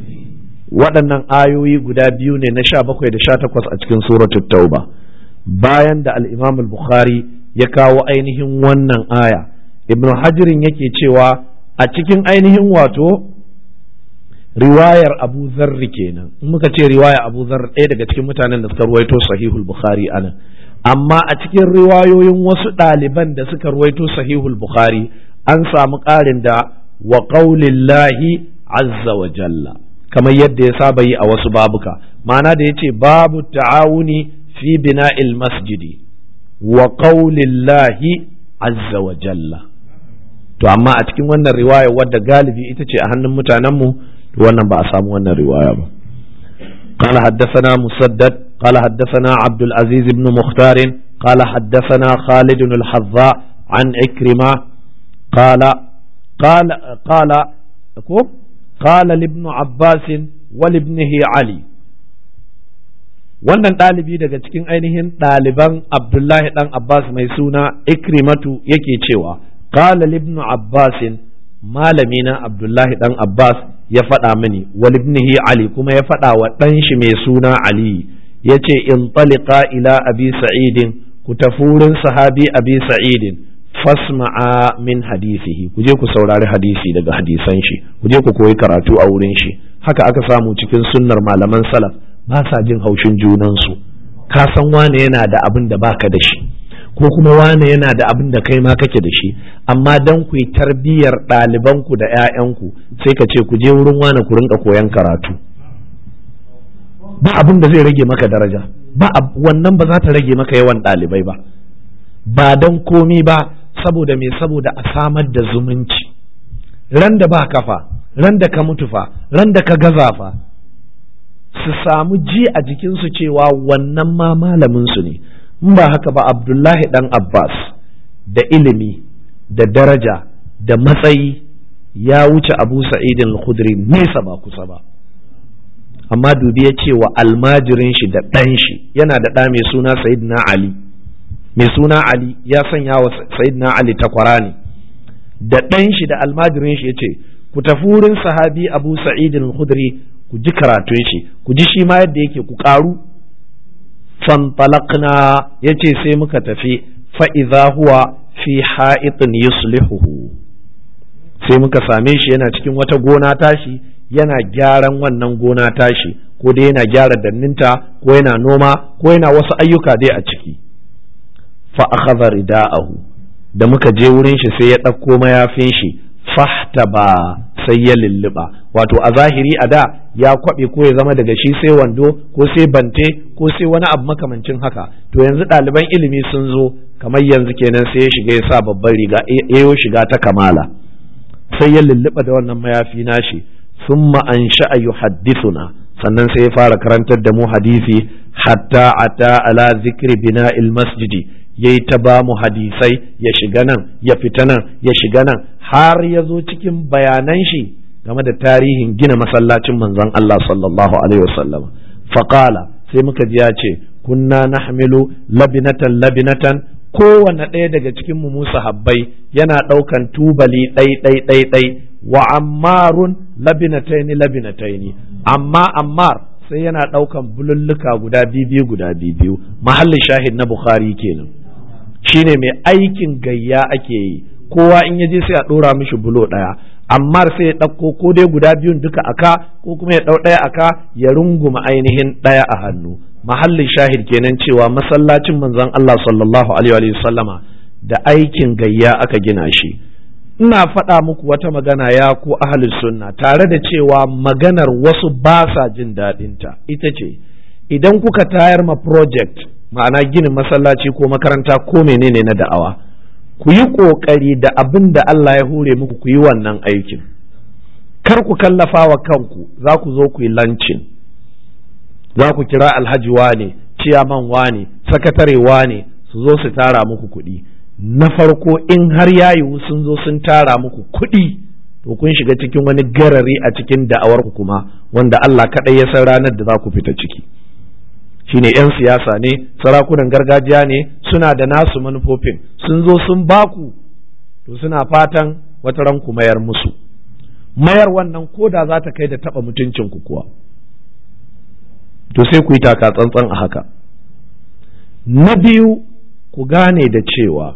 Waɗannan ayoyi guda biyu ne na sha bakwai da sha takwas a cikin suratul Tauba. Bayan da al-Imam al-Bukhari ya kawo ainihin wannan aya, Ibn Hajirin yake cewa a cikin ainihin wato riwayar Abu Zarri kenan. In muka ce riwaya Abu Zarri, ɗaya daga cikin mutanen da suka ruwaito Sahihul Bukhari anan. Amma a cikin riwayoyin wasu ɗaliban da suka ruwaito Sahihul Bukhari an samu ƙarin da wa qaulillahi azza wa jalla, kamar yadda ya saba yi a wasu babuka, ma'ana da yace babu ta'awuni fi bina'il masjidi wa qaulillahi azza wa jalla. To amma a cikin wannan riwaya wadda galibi ita ce a hannun mutanenmu, to wannan ba a samu wannan riwaya ba. قال حدثنا مسدد قال حدثنا عبد العزيز بن مختار قال حدثنا خالد الحذاء عن عكرمة قال قال قال قال لابن عباس ولابنه علي. wannan ɗalibi daga cikin ainihin ɗaliban Abdullahi ɗan Abbas mai suna Ikrimatu yake cewa qala libnu Abbasin, malamina Abdullahi ɗan Abbas ya faɗa mini, wa libnihi Ali, kuma ya faɗa wa ɗan shi mai suna Ali, yace in taliqa ila abi sa'idin, ku tafi wurin sahabi abi sa'idin, fasma'a min hadisihi, ku je ku saurari hadisi daga hadisan shi, ku je ku koyi karatu a wurin shi. Haka aka samu cikin sunnar malaman salaf, ba sa jin haushin junansu. Ka san wane yana da abin da baka da shi, ko kuma wane yana da abin da kai ma kake da shi, amma dan ku yi tarbiyyar ɗalibanku da 'ya'yanku sai ka ce ku je wurin wane ku rinka koyan karatu. Ba abin da zai rage maka daraja, ba wannan ba za ta rage maka yawan ɗalibai ba, ba dan komi ba, saboda me, saboda a samar da zumunci. Ran da ba kafa, ran da ka mutu fa, ran da ka gaza fa, su samu ji a jikinsu cewa wannan ma malaminsu ne. In ba haka ba, Abdullahi dan Abbas da ilimi da daraja da matsayi ya wuce Abu Sa'id al-Khudri nesa ba kusa ba. Amma dubi ya ce wa almajirin shi da ɗan shi, yana da ɗa mai suna Sayyidina Ali, mai suna Ali ya sanya wa Sayyidina Ali takwara ne, da ɗan shi da almajirin shi ya ce ku tafi wurin sahabi Abu Sa'id al-Khudri ku ji karatun shi, ku ji shi ma yadda yake, ku ƙaru. Fantalaqna, yace sai muka tafi, fa idza huwa fi ha'itin yuslihuhu, sai muka same shi yana cikin wata gona tashi, yana gyaran wannan gona tashi, ko dai yana gyara danninta, ko yana noma, ko yana wasu ayyuka dai a ciki. Fa akhadha rida'ahu, da muka je wurin shi sai ya ɗauko mayafin shi, fahtaba, sai ya lulluɓa. Wato a zahiri a da ya kwaɓe, ko ya zama daga shi sai wando, ko sai bante, ko sai wani abu makamancin haka. To yanzu ɗaliban ilimi sun zo, kamar yanzu kenan sai ya shiga ya sa babban riga, yayo shiga ta kamala, sai ya lulluɓa da wannan mayafi nashi. Summa ansha'a yuhaddithuna, sannan sai ya fara karantar da mu hadisi, hatta ata ala zikri bina'il masjidi, yayi ta ba mu hadisai, ya shiga nan ya fita nan ya shiga nan, har ya zo cikin bayanan shi game da tarihin gina masallacin manzon Allah sallallahu alaihi wasallam. Faqala, sai muka ji ya ce, kunna nahmilu labinatan labinatan, kowanne ɗaya daga cikin mu musa habbai yana ɗaukan tubali ɗai ɗai ɗai ɗai, wa ammarun labinataini labinataini, amma ammar sai yana ɗaukan bululluka guda biyu guda biyu. Mahallin shahid na Bukhari kenan, shine mai aikin gayya ake yi, kowa in yaje sai a ɗora mishi bulo ɗaya, ammar sai ya ɗauko ko dai guda biyun duka aka, ko kuma ya ɗau ɗaya aka ya runguma ainihin ɗaya a hannu. Mahallin shahid kenan cewa masallacin manzon Allah sallallahu alaihi wa sallama da aikin gayya aka gina shi. Ina faɗa muku wata magana ya ko ahlus sunna, tare da cewa maganar wasu ba sa jin daɗinta, ita ce idan kuka tayar ma project, ma'ana ginin masallaci ko makaranta ko menene na da'awa, ku yi ƙoƙari da abin da Allah ya hure muku ku yi wannan aikin. Kar ku kallafa wa kanku, za ku zo ku yi lancin, za ku kira alhaji wane, ciyaman wane, sakatare wane su zo su tara muku kuɗi. Na farko in har ya yiwu sun zo sun tara muku kuɗi, to kun shiga cikin wani garari a cikin da'awar ku kuma, wanda Allah kaɗai ya san ranar da za ku fita ciki. Shine 'yan siyasa ne, sarakunan gargajiya ne, suna da nasu manufofin, sun zo sun baku, to suna fatan wata ran ku mayar musu. Mayar wannan koda za ta kai da taɓa mutuncin ku kuwa, to sai ku yi taka tsantsan a haka. Na biyu, ku gane da cewa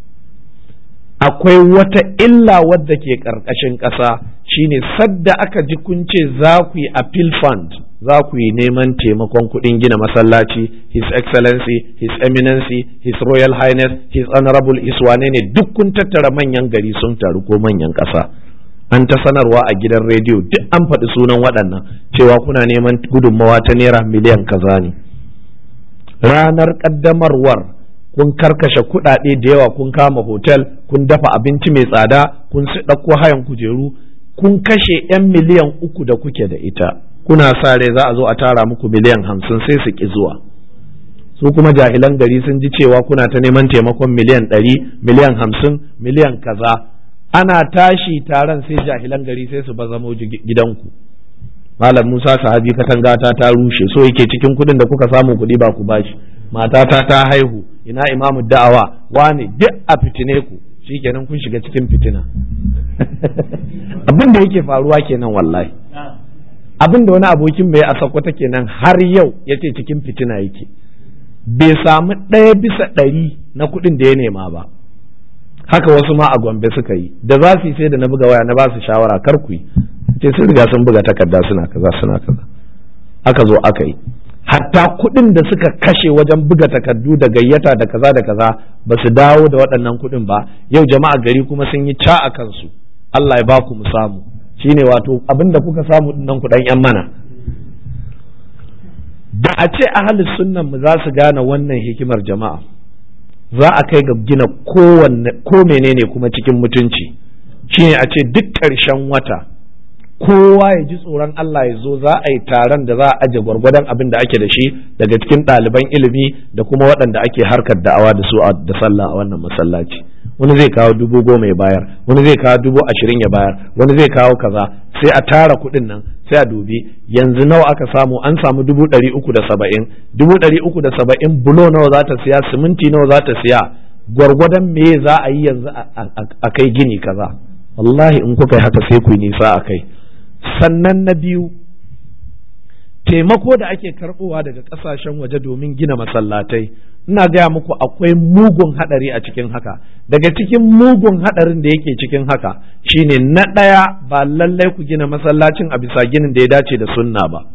akwai wata illa wadda ke ƙarƙashin ƙasa, shine sadda aka ji kun ce za ku yi appeal fund, za ku yi neman taimakon kuɗin gina masallaci, his excellency, his eminency, his royal highness, his honorable, his wane ne, duk kun tattara manyan gari sun taru ko manyan ƙasa, an ta sanarwa a gidan rediyo, duk an faɗi sunan waɗannan cewa kuna neman gudunmawa ta naira miliyan kaza ne. Ranar ƙaddamarwar kun karkashe kuɗaɗe da yawa, kun kama hotel, kun dafa abinci mai tsada, kun ɗauko hayan kujeru, kun kashe 'yan miliyan uku da kuke da ita, kuna sa rai za a zo a tara muku miliyan hamsin, sai su ƙi zuwa. Su kuma jahilan gari sun ji cewa kuna ta neman taimakon miliyan ɗari, miliyan hamsin, miliyan kaza, ana tashi taron sai jahilan gari sai su bazamo gidanku. Malam Musa sahabi katangata ta rushe, so yake cikin kuɗin da kuka samu kuɗi ba ku bashi, matata ta haihu, ina imamu da'awa wane, duk a fitine ku, shikenan kun shiga cikin fitina. Abin da yake faruwa kenan wallahi, abin da wani abokin mai a Sokoto kenan har yau yace cikin fitina yake, bai samu ɗaya bisa ɗari na kuɗin da ya nema ba, haka wasu ma a Gombe suka yi, da za su yi sai da na buga waya na ba su shawara kar ku yi, ce sun riga sun buga takarda suna kaza suna kaza, aka zo aka yi. Hatta kuɗin da suka kashe wajen buga takardu da gayyata da kaza da kaza ba su dawo da waɗannan kuɗin ba, yau jama'a gari kuma sun yi ca a kansu. Allah ya ba ku mu samu, shine wato abin da kuka samu dinnan kuɗan yan mana. Da a ce ahlus sunnan mu za su gane wannan hikimar jama'a, za a kai ga gina kowanne ko menene kuma cikin mutunci, shine a ce duk ƙarshen wata kowa ya ji tsoron Allah ya zo za a yi taron da za a aje gwargwadon abin da ake da shi daga cikin ɗaliban ilimi da kuma waɗanda ake harkar da'awa da su da sallah a wannan masallaci. Wani zai kawo dubu goma ya bayar, wani zai kawo dubu ashirin ya bayar, wani zai kawo kaza, sai a tara kuɗin nan sai a dubi yanzu nawa aka samu. An samu dubu ɗari uku da saba'in, dubu ɗari uku da saba'in bulo nawa za ta siya, siminti nawa za ta siya, gwargwadon me za a yi yanzu a kai gini kaza. Wallahi in kuka yi haka sai ku yi nisa a kai. Sannan na biyu, taimako da ake karɓowa daga ƙasashen waje domin gina masallatai, ina gaya muku akwai mugun haɗari a cikin haka. Daga cikin mugun haɗarin da yake cikin haka shine, na ɗaya, ba lallai ku gina masallacin a bisa ginin da ya dace da sunna ba.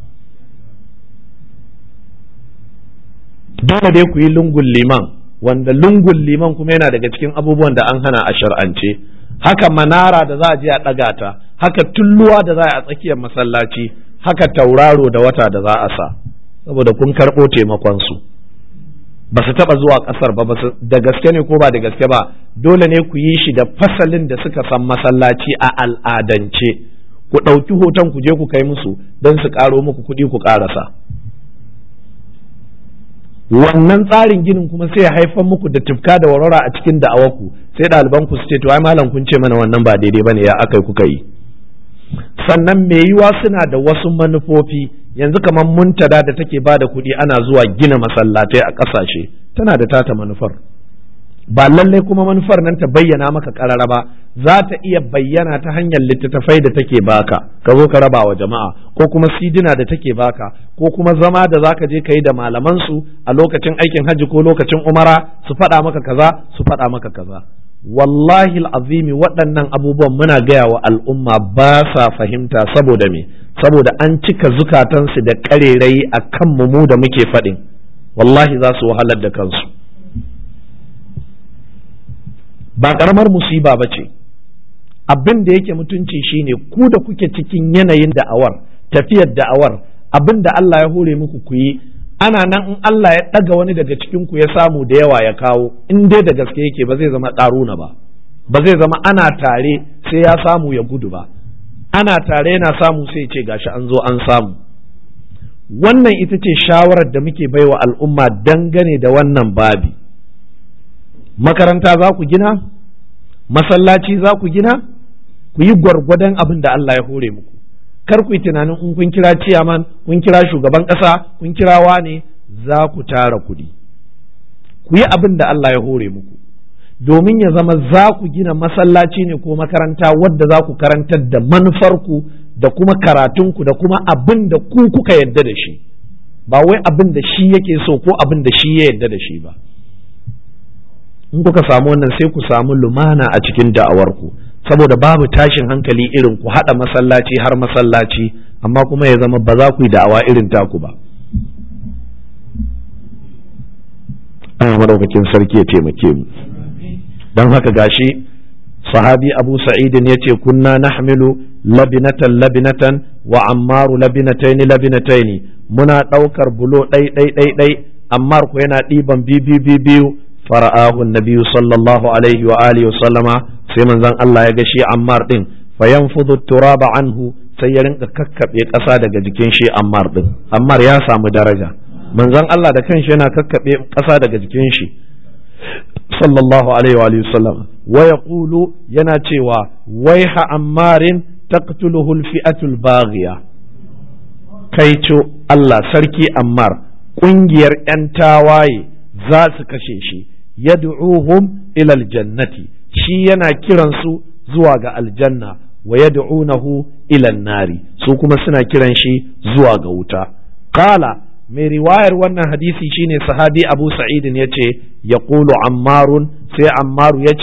Dole dai ku yi lungun liman, wanda lungun liman kuma yana daga cikin abubuwan da an hana a shar'ance. Haka manara da za a je a ɗaga ta, haka tulluwa da za a tsakiyar masallaci, haka tauraro da wata da za a sa, saboda kun karɓo taimakonsu. Ba su taɓa zuwa ƙasar ba, da gaske ne ko ba da gaske ba, dole ne ku yi shi da fasalin da suka san masallaci a al'adance. Ku ɗauki hoton ku je ku kai musu don su ƙaro muku kuɗi ku ƙarasa. Wannan tsarin ginin kuma sai ya haifar muku da tufka da warwara a cikin da'awarku, sai ɗaliban ku su ce to ai malam kun ce mana wannan ba daidai bane, ya akai kuka yi. Sannan me yiwa suna da wasu manufofi, yanzu kamar Muntada da take ba da kuɗi ana zuwa gina masallatai a ƙasashe, tana da tata manufar. Ba lallai kuma manufar nan ta bayyana maka ƙarara ba, za ta iya bayyana ta hanyar littattafai da take baka ka zo ka raba wa jama'a, ko kuma sidina da take baka, ko kuma zama da zaka je ka yi da malaman su a lokacin aikin hajji ko lokacin umara, su faɗa maka kaza su faɗa maka kaza. Wallahi al'azimi waɗannan abubuwan muna gaya wa al'umma ba sa fahimta, saboda me? Saboda an cika zukatansu da ƙarerayi a kan mu da muke faɗin, wallahi za su wahalar da kansu. Ba ƙaramar musiba ba ce. Abin da yake mutunci shine ku da kuke cikin yanayin da'awar, tafiyar da'awar, abin da Allah ya hore muku ku yi, ana nan in Allah ya ɗaga wani daga cikin ku ya samu da yawa ya kawo, in dai da gaske yake ba zai zama ƙaruna ba, ba zai zama ana tare sai ya samu ya gudu ba, ana tare yana samu sai ce gashi an zo an samu. Wannan ita ce shawarar da muke baiwa al'umma dangane da wannan babi. Makaranta za ku gina, masallaci za ku gina, ku yi gwargwadon abin da Allah ya hore muku. Kar ku yi tunanin in kun kira ciyaman, kun kira shugaban ƙasa, kun kira wane, za ku tara kuɗi. Ku yi abin da Allah ya hore muku, domin ya zama za ku gina masallaci ne ko makaranta wadda za ku karantar da manufarku da kuma karatunku da kuma abin da ku kuka yadda da shi, ba wai abin da shi yake so ko abin da shi ya yadda da shi ba. In kuka samu wannan sai ku samu lumana a cikin da'awarku, saboda babu tashin hankali irin ku haɗa masallaci har masallaci, amma kuma ya zama ba za ku yi da'awa irin taku ba. Allah madaukakin sarki ya taimake mu. Don haka gashi sahabi Abu Sa'idin ya ce kunna nahmilu labinatan labinatan wa ammaru labinataini labinataini, muna ɗaukar bulo ɗai ɗai ɗai ɗai, Ammar ku yana ɗiban biyu biyu biyu. Fara'ahu Nabi sallallahu alaihi wa alihi wa sallama, sai manzon Allah ya ga shi Ammar din, fayanfudu turaba anhu, sai ya rinka kakkabe ƙasa daga jikin shi Ammar din. Ammar ya samu daraja, manzon Allah da kanshi yana kakkabe ƙasa daga jikin shi sallallahu alaihi wa alihi wa sallama, wa yaqulu, yana cewa waiha Ammarin taqtuluhu al-fi'atul baghiya, kaico Allah sarki Ammar, ƙungiyar 'yan tawaye za su kashe shi, yad'uhum ila aljannati, shi yana kiransu zuwa ga aljanna, wa yad'unahu ila nari, su kuma suna kiran shi zuwa ga wuta. Qala, mai riwayar wannan hadisi shine sahabi Abu Sa'id yace, yaqulu Ammarun, sai Ammaru yace,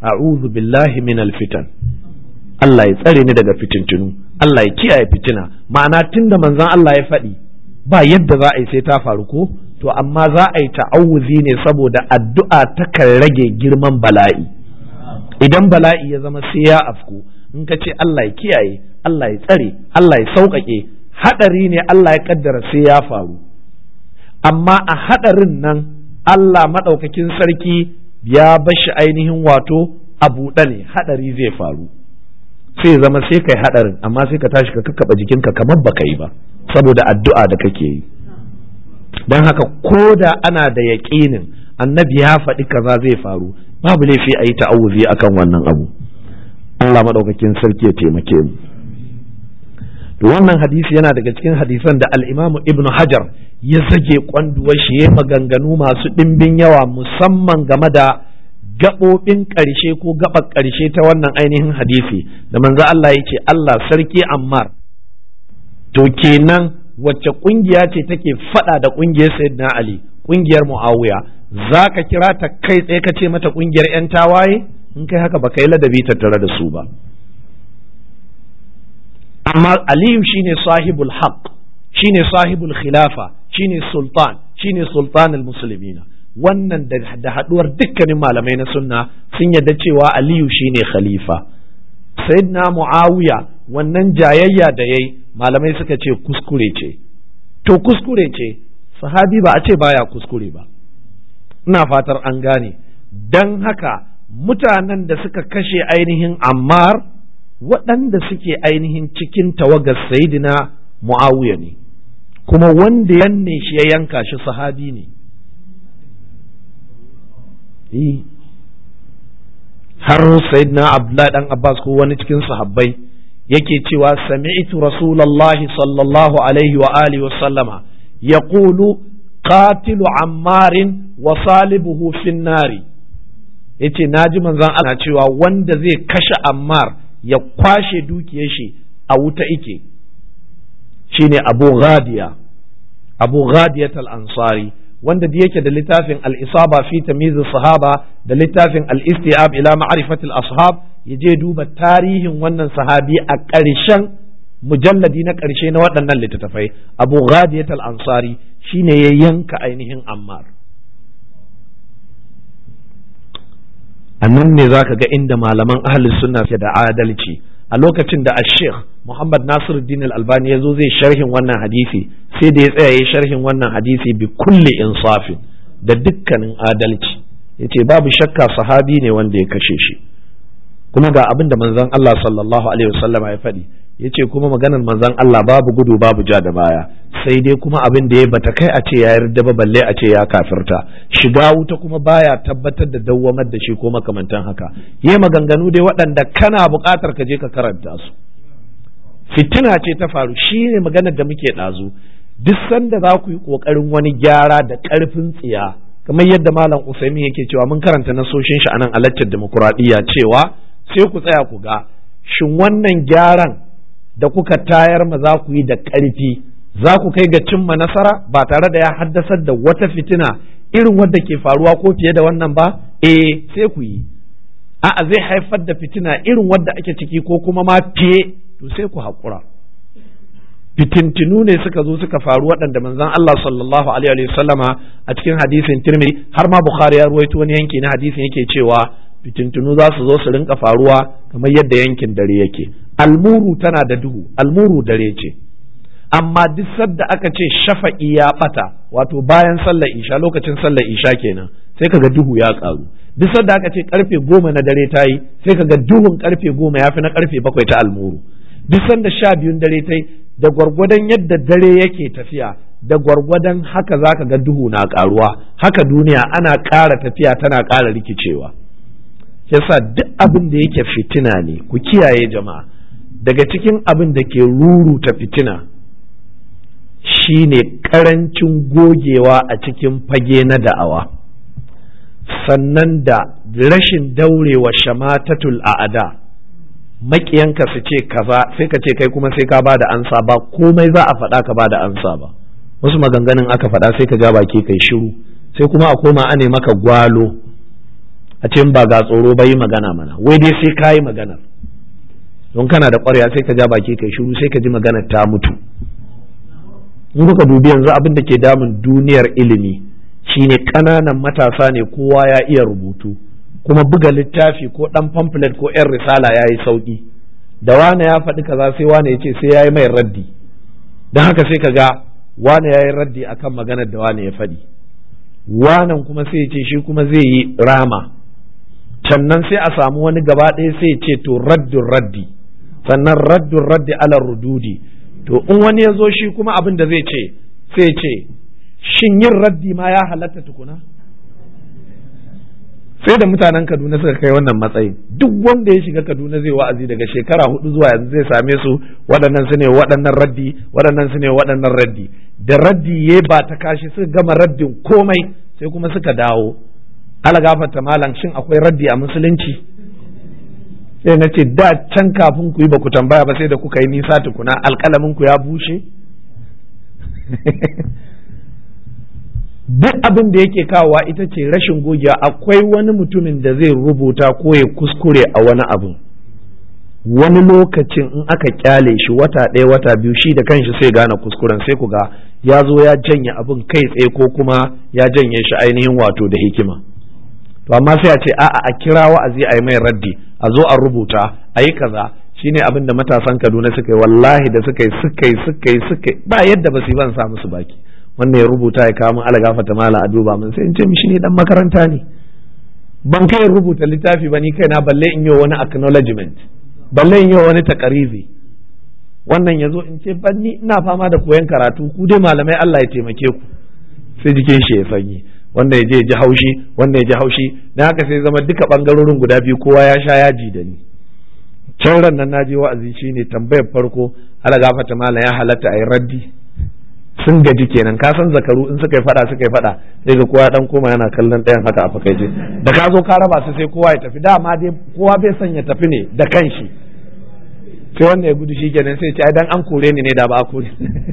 a'udhu billahi minal fitan, Allah ya tsare ni daga fitintunu, Allah ya kiyaye fitina. Ma'ana tunda manzon Allah ya faɗi ba yadda za a yi sai ta faru ko, to amma za a yi ta'awuzi ne saboda addu'a takan rage girman bala'i. Idan bala'i ya zama sai ya afku, in ka ce Allah ya kiyaye, Allah ya tsare, Allah ya sauƙaƙe, haɗari ne Allah ya kaddara sai ya faru. Amma a haɗarin nan Allah maɗaukakin sarki ya bashi ainihin wato a buɗe ne, haɗari zai faru. Sai zama sai kai haɗarin, amma sai ka tashi ka kakkaɓa jikinka kamar baka yi ba, saboda addu'a da kake yi. Don haka ko da ana da yaƙinin annabi ya faɗi kaza zai faru, babu laifi a yi ta'awuzi akan wannan abu. Allah maɗaukakin sarki ya taimake mu. To wannan hadisi yana daga cikin hadisan da al-Imam Ibn Hajar ya zage kwanduwar shi ya maganganu masu ɗimbin yawa, musamman game da gaɓoɓin ƙarshe ko gaɓar ƙarshe ta wannan ainihin hadisi da manzo Allah ya ce Allah sarki Ammar. To kenan wacce ƙungiya ce take faɗa da ƙungiyar Sayyidina Ali, ƙungiyar Muawiya, za ka kira ta kai tsaye ka ce mata ƙungiyar 'yan tawaye? In kai haka baka yi ladabi tattare da su ba. Amma Aliyu shine sahibul haqq, shine sahibul khilafa, shine sultan, shine sultanul muslimina. Wannan da haduwar dukkanin malamai na sunna sun yadda cewa Aliyu shine khalifa. Sayyidina Muawiya wannan jayayya da yayi malamai suka ce kuskure ce. To kuskure ce, sahabi ba a ce baya kuskure ba. Ina fatar an gane. Dan haka mutanen da suka kashe ainihin Ammar waɗanda suke ainihin cikin tawagar Sayyidina Muawiya ne, kuma wanda yanne shi ya yanka shi sahabi ne. Har Sayyidina Abdullah dan Abbas ko wani cikin sahabbai yake cewa sami'tu Rasulullahi sallallahu alaihi wa alihi wa sallama yaqulu qatilu Ammarin wa salibuhu fin nari. Yace naji manzon ana cewa wanda zai kashe Ammar ya kwashe dukiyar shi a wuta ike, shine Abu Ghadiya, Abu Ghadiyat al-Ansari, wanda da yake da littafin al-Isaba fi tamyiz sahaba da littafin al-Istiab ila ma'rifat al-ashab, yaje duba tarihin wannan sahabi a ƙarshen mujalladi na ƙarshe na waɗannan littattafai. Abu Ghadiyat al-Ansari shine ya yanka ainihin Ammar. A nan ne za ka ga inda malaman ahli sunna ke da adalci. A lokacin da Sheikh Muhammad Nasiruddin Al-Albani ya zo zai sharhin wannan hadisi, sai da ya tsaya ya sharhin wannan hadisi bi kulli insafin, da dukkanin adalci. Ya ce babu shakka sahabi ne wanda ya kashe shi, kuma ga abin da manzon Allah sallallahu alaihi wasallama ya faɗi. Ya ce kuma maganar manzon Allah babu gudu babu ja da baya, sai dai kuma abin da ya bata kai a ce ya yarda ba, balle a ce ya kafirta. Shiga wuta kuma baya tabbatar da dawwamar da shi ko makamantan haka. Yi maganganu dai waɗanda kana buƙatar ka je ka karanta su. Fitina ce ta faru, shi ne maganar da muke ɗazu. Duk sanda za ku yi ƙoƙarin wani gyara da ƙarfin tsiya, kamar yadda Malam Usaimin yake cewa mun karanta nasoshin shi a nan a laccar demokuraɗiyya, cewa sai ku tsaya ku ga shin wannan gyaran da kuka tayar ma za ku yi da ƙarfi za ku kai ga cimma nasara ba tare da ya haddasar da wata fitina irin wadda ke faruwa ko fiye da wannan ba? Eh, sai ku yi. A'a, zai haifar da fitina irin wadda ake ciki ko kuma ma fiye, to sai ku haƙura. Fitintinu ne suka zo suka faru waɗanda manzon Allah sallallahu alaihi wa sallama a cikin hadisin Tirmidhi, har ma Bukhari ya ruwaito wani yanki na hadisin yake cewa fitintunu za su zo su rinka faruwa kamar yadda yankin dare yake. Almuru tana da duhu, almuru dare ce, amma duk sadda aka ce shafa'i ya bata, wato bayan sallar isha, lokacin sallar isha kenan, sai kaga duhu ya karu. Duk sadda aka ce karfe goma na dare ta yi, sai kaga duhun karfe goma ya fi na karfe bakwai ta almuru. Duk sanda sha biyun dare ta yi, da gwargwadon yadda dare yake tafiya, da gwargwadon haka za ka ga duhu na karuwa. Haka duniya ana ƙara tafiya tana ƙara rikicewa. Yasa duk abin da yake fitina ne, ku kiyaye jama'a. Daga cikin abin da ke ruruta fitina shine karancin gogewa a cikin fage na da'awa, sannan da rashin daurewa shamatatul a'ada. Makiyanka su ce kaza sai ka ce kai kuma sai ka bada ansa, ba komai za a faɗa ka bada ansa ba. Wasu maganganun aka faɗa sai ka ja baki kai shiru, sai kuma a koma ane maka gwalo, a ce ba ga tsoro ba yi magana mana, wai dai sai ka yi maganar, don kana da ƙwarya sai ka ja baki kai shiru sai ka ji maganar ta mutu. In kuka dubi yanzu abin da ke damun duniyar ilimi shine ƙananan matasa ne kowa ya iya rubutu, kuma buga littafi ko ɗan pamphlet ko ‘yan risala ya yi sauƙi, da wane ya faɗi kaza sai wane ya ce sai ya yi mai raddi, don haka sai ka ga wane ya yi raddi akan maganar da wane ya faɗi, wanan kuma sai ya ce shi kuma zai yi rama, sannan sai a samu wani gaba ɗaya sai ya ce to raddun raddi, sannan raddun raddi ala rududi. To in wani ya zo shi kuma abin da zai ce sai ce shin yin raddi ma ya halatta tukuna? Sai da mutanen Kaduna suka kai wannan matsayin, duk wanda ya shiga Kaduna zai wa'azi daga shekara hudu zuwa yanzu zai same su waɗannan su ne waɗannan raddi, waɗannan su ne waɗannan raddi, da raddi ya ba ta kashi suka gama raddin komai sai kuma suka dawo. Ala gafarta malam, shin akwai raddi a musulunci? Sai na ce da can kafin ku yi ba ku tambaya ba sai da kuka yi nisa tukuna, alƙalamin ku ya bushe. Duk abin da yake kawowa ita ce rashin gogewa. Akwai wani mutumin da zai rubuta ko ya kuskure a wani abu, wani lokacin in aka kyale shi wata ɗaya wata biyu shi da kanshi sai gane kuskuren, sai ku ga ya zo ya janye abin kai tsaye ko kuma ya janye shi ainihin wato da hikima. To amma sai a ce a'a a kira wa'azi a yi mai raddi, a zo a rubuta a yi kaza. Shine abin da matasan Kaduna suka yi, wallahi da suka yi suka yi suka yi suka yi ba yadda ba su yi ban sa musu baki. Wannan ya rubuta ya kawo min alagafata mala a duba min, sai in ce mishi ne dan makaranta ne, ban kai rubuta littafi ba ni kaina, balle in yi wani acknowledgement, balle in yi wani takarizi. Wannan ya zo in ce ban ni ina fama da koyon karatu, ku dai malamai Allah ya taimake ku, sai jikin shi ya sanyi. Wanda ya je ya ji haushi, wanda ya ji haushi, dan haka sai zama duka bangarorin guda biyu kowa ya sha yaji da ni. Can ran nan naje wa'azi shine tambayar farko, ala gafata mala ya halatta ayi raddi. Sun gaji kenan, ka san zakaru in suka yi fada suka yi fada sai ga kowa dan koma yana kallon ɗayan haka a fakaice, da ka zo ka raba su sai kowa ya tafi, dama dai kowa bai son ya tafi ne da kanshi, sai wannan ya gudu shi kenan sai ya ce ai dan an kore ni ne da ba a kore.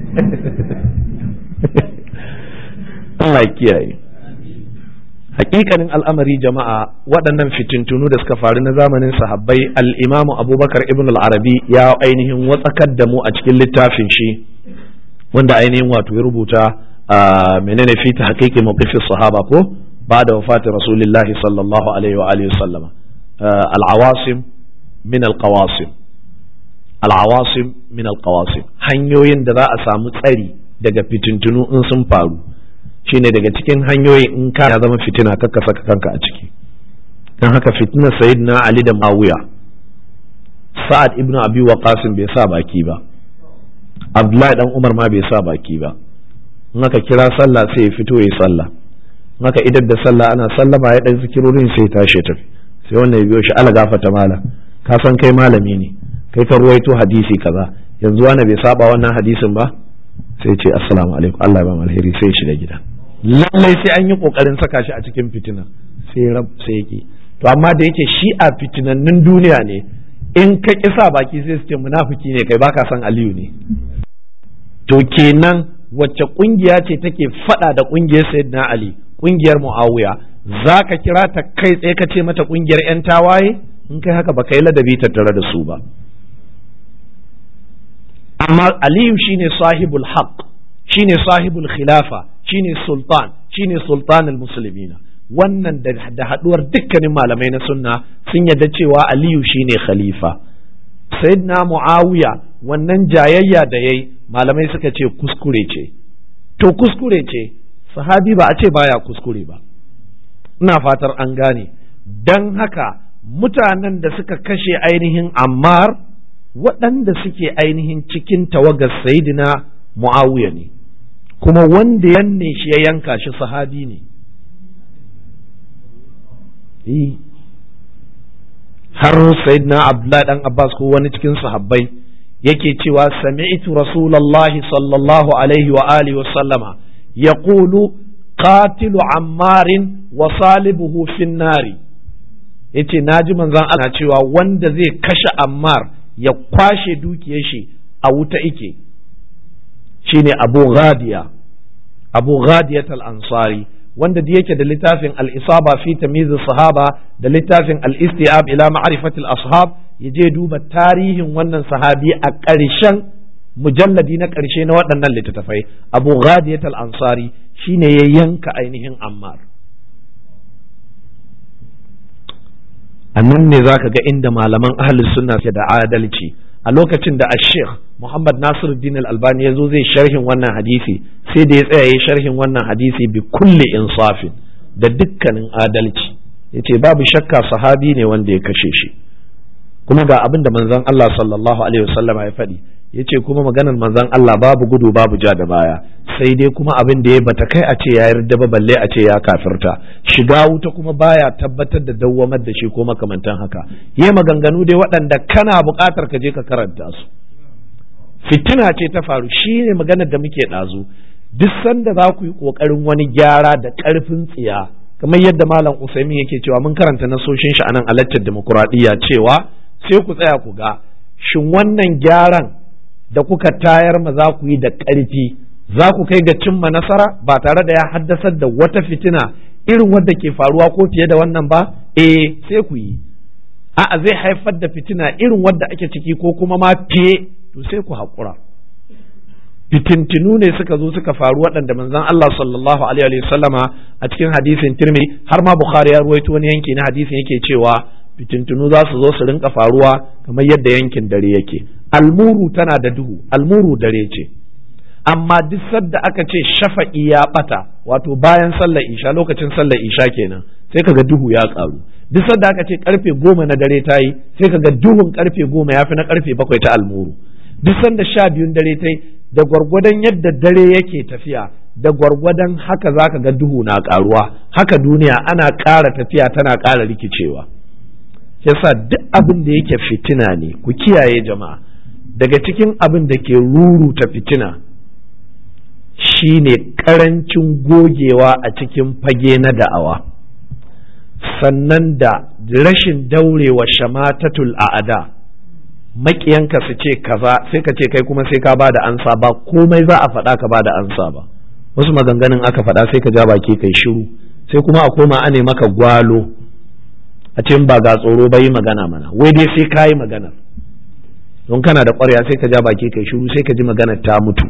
Allah ya kiyaye. Hakikanin al'amari jama'a, waɗannan fitintunu da suka faru na zamanin sahabbai, al-Imamu Abubakar ibn al-Arabi ya ainihin watsakar da mu a cikin littafin shi wanda ainihin wato ya rubuta menene fi tahqiqi mawqif as-sahaba ko ba'da wafati Rasulullah sallallahu alaihi wa alihi sallama, al-awasim min al-qawasim, al-awasim min al-qawasim, hanyoyin da za a samu tsari daga fitintunu in sun faru. Shine daga cikin hanyoyi in ka ya zama fitina kakka saka kanka a ciki. Dan haka fitinar sayyidina Ali da Muawiya, Sa'ad ibn Abi Waqqas bai sa baki ba, Abdullahi dan Umar ma bai sa baki ba. In aka kira sallah sai ya fito yayi sallah, in aka idar da sallah ana sallama ya dan zikirorin sai tashi tafi, sai wannan ya biyo shi, ala gafata mala, ka san kai malami ne, kai ka ruwaito hadisi kaza, yanzu wani bai saba wannan hadisin ba, sai ce assalamu alaikum, Allah ya ba mu alheri, sai shiga gida. Lallai sai an yi kokarin saka shi a cikin fitina, sai rab sai yake. To amma da yake shi a fitinannun duniya ne, in ka kisa baki sai su ce munafiki ne kai, baka san Aliyu ne. To kenan wacce kungiya ce take fada da kungiyar Sayyidina Ali, kungiyar Muawiya, zaka kira ta kai tsaye ka ce mata kungiyar yan tawaye? In kai haka baka yi ladabi tattare da su ba. Amma Aliyu shine sahibul haqq, shine sahibul khilafa, shine sultan, shine sultanul muslimina. Wannan da haduwar dukkanin malamai na sunna sun yadda cewa Aliyu shine khalifa. Sayyidina Muawiya wannan jayayya da yayi malamai suka ce kuskure ce. To kuskure ce, sahabi ba a ce baya kuskure ba. Ina fatar an gane. Dan haka mutanen da suka kashe ainihin Ammar waɗanda suke ainihin cikin tawagar Sayyidina Muawiya ne, kuma wanda yanne shi ya yanka shi sahabi ne. Har Sayyidina Abdullahi dan Abbas ko wani cikin sahabbai yake cewa sami'tu Rasulullahi sallallahu alaihi wa alihi wa sallama yaqulu qatilu Ammarin wa salibuhu fin nari, yace naji manzon Allah cewa wanda zai kashe Ammar ya kwashe dukiyar shi a wuta ike, shine Abu Ghadiya, Abu Ghadiyat al-Ansari, wanda da yake da littafin al-isaba fi tamyiz sahaba da littafin al-istiab ila ma'rifati al-ashab yaje duba tarihin wannan sahabi a ƙarshen mujalladi na ƙarshe na waɗannan littattafai. Abu Ghadiyat al-Ansari shine ya yanka ainihin Ammar. Annan ne zaka ga inda malaman ahlus sunna ke da adalci. A lokacin da Sheikh Muhammad Nasiruddin Al-Albani ya zo zai sharhin wannan hadisi, sai da ya tsaya ya sharhin wannan hadisi bi kulli insafin da dukkanin adalci. Yace babu shakka sahabi ne wanda ya kashe shi. Kuma ga abin da manzon Allah sallallahu alaihi wasallam ya faɗi. Yace kuma maganar manzon Allah babu gudu babu ja da baya, sai dai kuma abin da ya bata kai a ce ya yarda ba balle a ce ya kafirta. Shiga wuta kuma baya tabbatar da dawwamar da shi ko makamantan haka. Yayi maganganu dai waɗanda kana buƙatar ka je ka karanta su. Fitina ce ta faru, shine maganar da muke ɗazu. Duk sanda za ku yi ƙoƙarin wani gyara da ƙarfin tsiya, kamar yadda Malam Usaimin yake cewa mun karanta nasoshin shi anan a laccar demokuraɗiyya cewa sai ku tsaya ku ga shin wannan gyaran da kuka tayar ma za ku yi da ƙarfi za ku kai ga cimma nasara ba tare da ya haddasar da wata fitina irin wadda ke faruwa ko fiye da wannan ba? Eh sai ku yi. A'a zai haifar da fitina irin wadda ake ciki ko kuma ma fiye, to sai ku haƙura. Fitintinu ne suka zo suka faru waɗanda manzon Allah sallallahu alaihi wa sallama a cikin hadisin Tirmidhi har ma Bukhari ya ruwaito wani yanki na hadisin yake cewa fitintunu za su zo su rinka faruwa kamar yadda yankin dare yake. Almuru tana da duhu, almuru dare ce, amma duk sadda aka ce shafa'i ya bata, wato bayan sallar isha, lokacin sallar isha kenan, sai kaga duhu ya karu. Duk sadda aka ce karfe goma na dare ta yi, sai kaga duhun karfe goma ya fi na karfe bakwai ta almuru. Duk sanda sha biyun dare ta yi, da gwargwadon yadda dare yake tafiya, da gwargwadon haka za ka ga duhu na karuwa. Haka duniya ana ƙara tafiya tana ƙara rikicewa. Yasa duk abin da yake fitina ne, ku kiyaye jama'a. Daga cikin abin da ke ruruta fitina shine karancin gogewa a cikin fage na da'awa, sannan da rashin daurewa shamatatul a'ada. Makiyanka su ce kaza sai ka ce kai kuma sai ka bada ansa, ba komai za a faɗa ka bada ansa ba. Wasu maganganun aka faɗa sai ka ja baki kai shiru, sai kuma a koma ane maka gwalo a ce ba ga tsoro ba yi magana mana, wai dai sai ka yi magana. Don kana da ƙwarya sai ka ja baki kai shiru sai ka ji maganar ta mutu.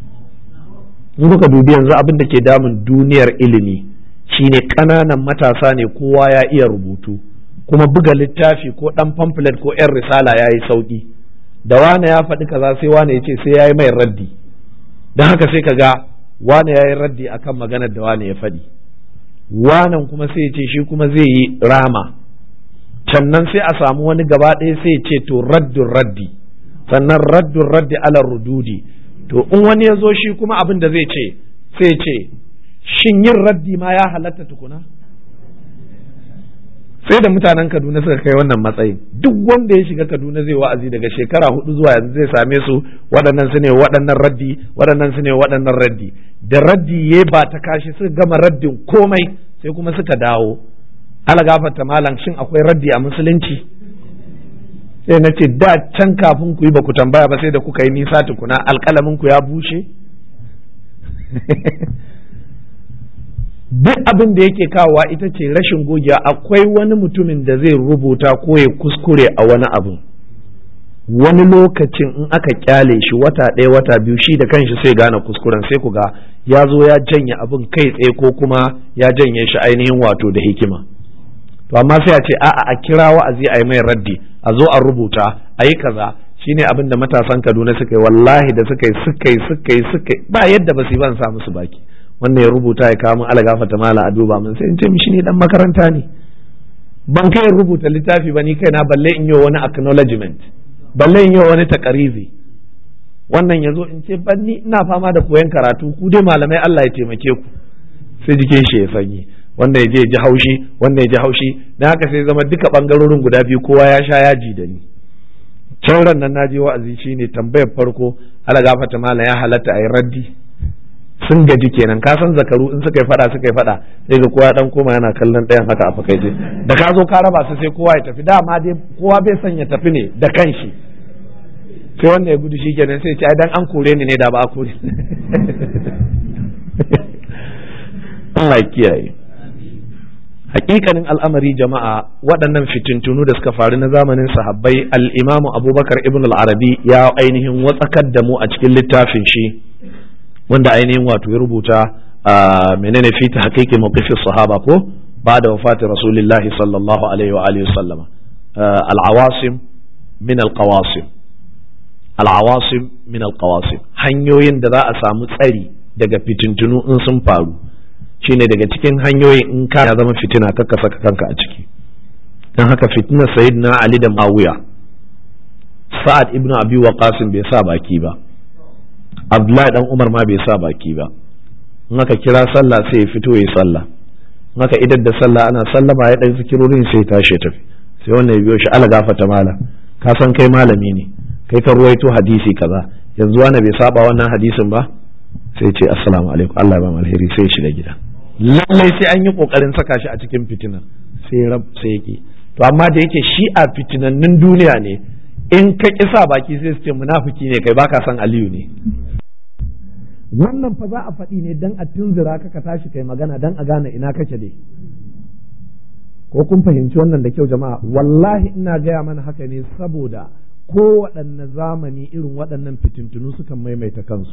In kuka dubi yanzu abin da ke damun duniyar ilimi shine ƙananan matasa ne kowa ya iya rubutu, kuma buga littafi ko ɗan pamphlet ko ‘yan risala ya yi sauƙi. Da wane ya faɗi kaza sai wane ya ce sai ya yi mai raddi, don haka sai ka ga wane ya yi raddi akan maganar da wane ya faɗi, wanan kuma sai ya ce shi kuma zai yi rama. Sannan sai a samu wani gaba ɗaya sai ya ce to raddun raddi, sannan raddun raddi ala rududi. To in wani ya zo shi kuma abin da zai ce sai ce shin yin raddi ma ya halatta tukuna? Sai da mutanen Kaduna suka kai wannan matsayin. Duk wanda ya shiga Kaduna zai wa'azi daga shekara hudu zuwa yanzu zai same su waɗannan su ne waɗannan raddi, waɗannan su ne waɗannan raddi. Da raddi ya ba ta kashi suka gama raddin komai sai kuma suka dawo. Ala gafarta malam, shin akwai raddi a musulunci? Sai na ce da can kafin ku yi ba ku tambaya ba sai da kuka yi nisa tukuna, alƙalamin ku ya bushe. Duk abin da yake kawowa ita ce rashin gogewa. Akwai wani mutumin da zai rubuta ko ya kuskure a wani abu, wani lokacin in aka kyale shi wata ɗaya wata biyu shi da kanshi sai gane kuskuren, sai ku ga ya zo ya janye abin kai tsaye ko kuma ya janye shi ainihin wato da hikima. To amma sai a ce a'a a kira wa'azi a yi mai raddi, a zo a rubuta a yi kaza. Shine abin da matasan Kaduna suka yi, wallahi da suka yi suka yi suka yi suka yi ba yadda ba su yi ban sa musu baki. Wannan ya rubuta ya kawo min algafata mala a duba min, sai in ce mishi ne dan makaranta ne, ban kai rubuta littafi ba ni kaina, balle in yi wani acknowledgement, balle in yi wani takarizi. Wannan ya zo in ce ban ni ina fama da koyon karatu, ku dai malamai Allah ya taimake ku, sai jikin shi ya sanyi. Wanda ya je ya ji haushi, wanda ya ji haushi, dan haka sai zama duka bangarorin guda biyu kowa ya sha yaji da ni. Can ran nan naje wa'azi shine tambayar farko, algafata mala ya halatta ayi raddi. Sun gaji kenan, ka san zakaru in suka yi fada suka yi fada sai ga kowa dan koma yana kallon ɗayan haka a fakaice. Da ka zo ka raba su sai kowa ya tafi, dama dai kowa bai son ya tafi ne da kanshi. Sai wanda ya gudu shi kenan sai ya ce ai dan an kore ni ne da ba a kore. Allah ya kiyaye. Hakikanin al'amari jama'a, waɗannan fitintunu da suka faru na zamanin sahabbai, al'imamu Abubakar ibn al-Arabi ya ainihin watsakar da mu a cikin littafin shi wanda ainihin wato ya rubuta a menene fi tahqiqi mawqif as-sahaba ko ba'da wafati rasulillahi sallallahu alaihi wa alihi wasallama al-awasim min al-qawasim al-awasim min al-qawasim, hanyoyin da za a samu tsari daga fitintunu in sun faru, shine daga cikin hanyoyin in ka ya zama fitina kakka saka kanka a ciki. dan haka fitinar sayyidina Ali da Muawiya, Sa'ad ibn Abi Waqqas bai sa baki ba, Abdullahi dan Umar ma bai sa baki ba. In aka kira sallah sai ya fito ya sallah, in aka idar da sallah ana sallama ya dan zikirorin sai tashi tafi, sai wannan ya biyo shi, ala gafata mala, ka san kai malami ne, kai ka ruwaito hadisi kaza, yanzu wani bai saba wannan hadisin ba, sai ce assalamu alaikum, Allah ya ba mu alheri, sai ya shiga gida. Lallai sai an yi kokarin saka shi a cikin fitinar, sai rab sai yake. To amma da yake shi a fitinannin duniya ne, in ka kisa baki sai su ce munafiki ne kai, baka san Aliyu ne. Wannan fa za a faɗi ne dan a tunzura ka ka tashi kai magana dan a gane ina kake dai. Ko kun fahimci wannan da kyau jama'a? Wallahi ina gaya mana haka ne saboda kowaɗanne zamani irin waɗannan fitintunu sukan maimaita kansu.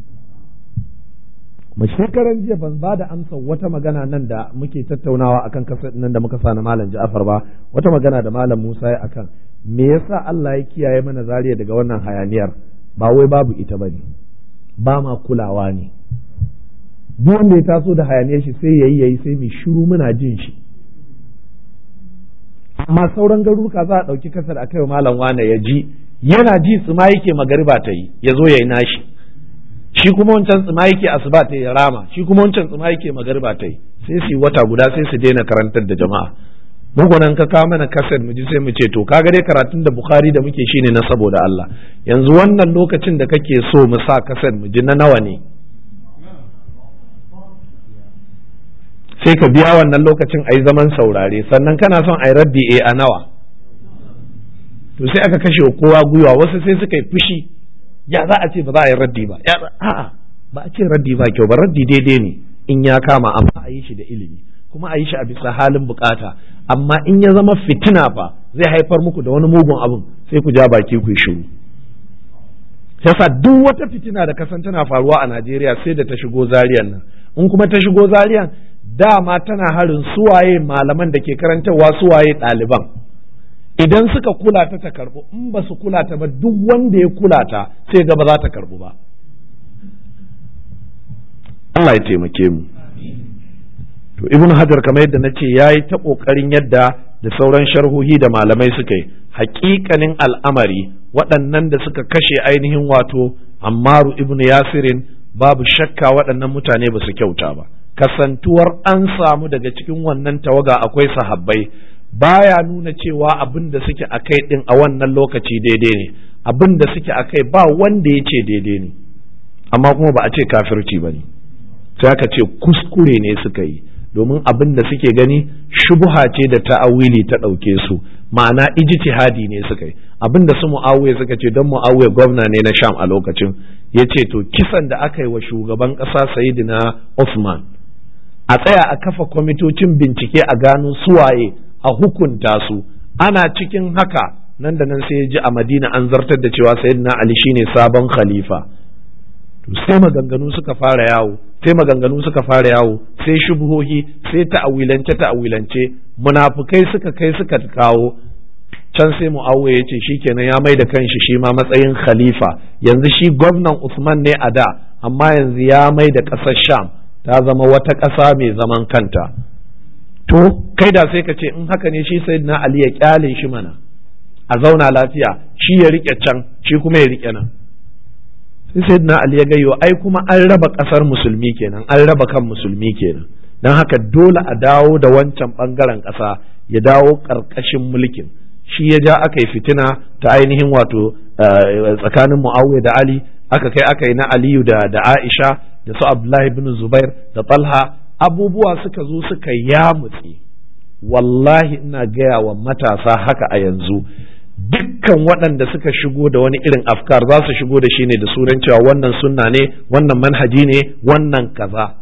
Mai shekaran jiya ban ba da amsa wata magana nan da muke tattaunawa akan kasar nan da muka sa na Malam Ja'far ba, wata magana da Malam Musa ya akan me yasa Allah ya kiyaye mana Zariya daga wannan hayaniyar, ba wai babu ita bane, ba ma kulawa ne. Duk wanda ya taso da hayaniyar shi sai yayi yayi sai mu shiru muna jin shi. Amma sauran garuruka za a ɗauki kasar a kai wa Malam Wane ya ji, yana ji tsima yake magariba ta yi ya zo ya yi nashi, shi kuma wancan tsima yake asuba ta yi rama, shi kuma wancan tsima yake magariba ta yi, sai su yi wata guda sai su daina karantar da jama'a. Muku nan ka kawo mana kasar mu ji sai mu ce to kaga dai karatun da Bukhari da muke shine na saboda Allah, yanzu wannan lokacin da kake so mu sa kasar mu ji na nawa ne, sai ka biya wannan lokacin a yi zaman saurare, sannan kana son a yi raddi a nawa, to sai aka kashe kowa gwiwa, wasu sai suka yi fushi, ya za a ce ba za a yi raddi ba, ya a'a ba a ce raddi ba kyau ba, raddi daidai ne in ya kama, amma a yi shi da ilimi kuma a yi shi a bisa halin bukata. Amma in ya zama fitina fa zai haifar muku da wani mugun abin, sai ku ja baki ku yi shiru. Yasa duk wata fitina da kasan tana faruwa a Najeriya sai da ta shigo Zariyan nan, in kuma ta shigo Zariyan dama tana harin suwaye malaman da ke karantarwa, suwaye ɗaliban. Idan suka kula ta ta karɓu, in ba su kula ta ba duk wanda ya kula ta sai ga ba za ta karɓu ba. Allah ya taimake mu. To Ibn Hajar kamar yadda na ce ya yi ta ƙoƙarin yadda da sauran sharhohi da malamai suka yi, haƙiƙanin al'amari waɗannan da suka kashe ainihin wato Ammaru ibn Yasirin, babu shakka waɗannan mutane ba su kyauta ba. Kasantuwar an samu daga cikin wannan tawaga akwai sahabbai, baya nuna cewa abin da suke a kai ɗin a wannan lokaci daidai ne, abin da suke a kai ba wanda ya ce daidai ne, amma kuma ba a ce kafirci ba ne, sai aka ce kuskure ne suka yi, domin abin da suke gani shubuha ce da ta'awili ta ɗauke su, ma'ana ijtihadi ne suka yi. Abin da su Muawiya suka ce, don Muawiya gwamna ne na Sham a lokacin, ya ce to kisan da aka yi wa shugaban ƙasa Sayyidina Uthman, a tsaya a kafa kwamitocin bincike a gano suwaye, a hukunta su. Ana cikin haka nan da nan sai ya ji a Madina an zartar da cewa Sayyidina Ali shine sabon khalifa. Sai maganganu suka fara yawo, sai maganganu suka fara yawo, sai shubuhohi, sai ta'awilance ta'awilance, munafukai suka kai suka kawo. Can sai Muawiya ya ce shikenan ya mai da kanshi shi ma matsayin khalifa, yanzu shi gwamnan Usman ne a da, amma yanzu ya mai da ƙasar Sham ta zama wata ƙasa mai zaman kanta. To kai da sai ka ce in haka ne shi Sayyidina Ali ya kyale shi mana, a zauna lafiya, shi ya rike can, shi kuma ya rike nan. Sayyidina Ali ya gayyo ai kuma an raba ƙasar musulmi kenan, an raba kan musulmi kenan, don haka dole a dawo da wancan ɓangaren ƙasa ya dawo ƙarƙashin mulkin. Shi ya ja aka yi fitina ta ainihin wato tsakanin Muawiya da Ali, aka kai aka yi na Aliyu da da Aisha da su Abdullahi bin Zubair da Talha, abubuwa suka zo suka yamutse. Wallahi ina gaya wa matasa haka a yanzu, dukkan waɗanda suka shigo da wani irin afkar za su shigo da shi ne da suran cewa wannan sunna ne, wannan manhaji ne, wannan kaza,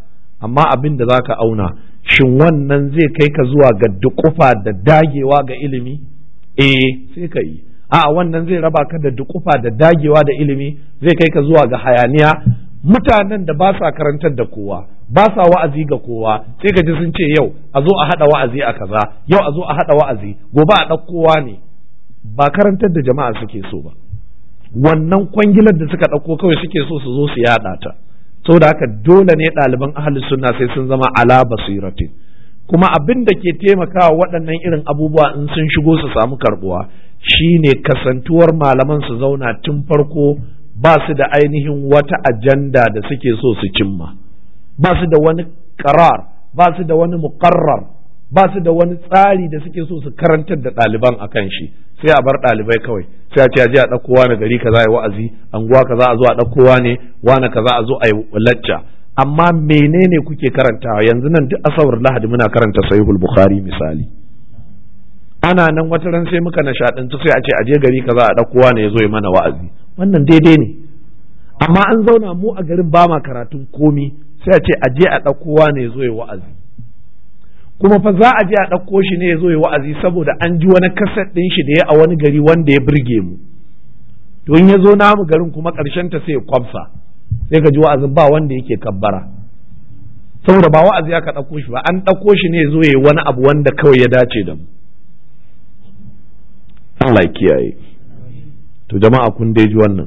amma abin da zaka auna, shin wannan zai kai ka zuwa ga duƙufa da dagewa ga ilimi? Eh, sai ka yi. A'a, wannan zai raba ka da duƙufa da dagewa da ilimi, zai kai ka zuwa ga hayaniya. Mutanen da ba sa karantar da kowa, ba sa wa'azi ga kowa, sai ka ji sun ce yau a zo a haɗa wa'azi a kaza, yau a zo a haɗa wa'azi, gobe a ɗaukowa ne. Ba karantar da jama'a suke so ba. Wannan kwangilar da suka ɗauko kawai suke so su zo su yaɗa ta. Saboda haka dole ne ɗaliban ahli sunna sai sun zama ala basiratin. Kuma abin da ke taimakawa waɗannan irin abubuwa in sun shigo su samu karɓuwa shine kasantuwar malaman su zauna tun farko ba su da ainihin wata ajanda da suke so su cimma, ba su da wani qarar, ba su da wani muqarrar, ba su da wani tsari da suke so su karantar da ɗaliban akan shi. Sai a bar ɗalibai kawai, sai a ce a je a ɗauko wani gari kaza a yi wa'azi, anguwa kaza a zo a ɗauko wani, wani kaza a zo a yi lacca. Amma menene kuke karantawa? Yanzu nan duk asabar Lahadi muna karanta Sahihul Bukhari misali. Ana nan wata ran sai muka nishaɗantu sai a ce a je gari kaza a ɗauko wani ya zo ya mana wa'azi. Wannan daidai ne. Amma an zauna mu a garin ba ma karatun komi, sai a ce a je a ɗauko wani ya zo ya wa'azi. Kuma fa za a je a ɗauko shi ne ya zo ya wa'azi saboda an ji wani kaset ɗin shi da ya a wani gari wanda ya burge mu. To in ya zo namu garin kuma ƙarshen ta sai ya kwamsa, sai ka ji wa'azin ba wanda yake kabbara. Saboda ba wa'azi aka ɗauko shi ba, an ɗauko shi ne ya zo ya yi wani abu wanda kawai ya dace da mu. Allah ya kiyaye. To jama'a kun dai ji wannan.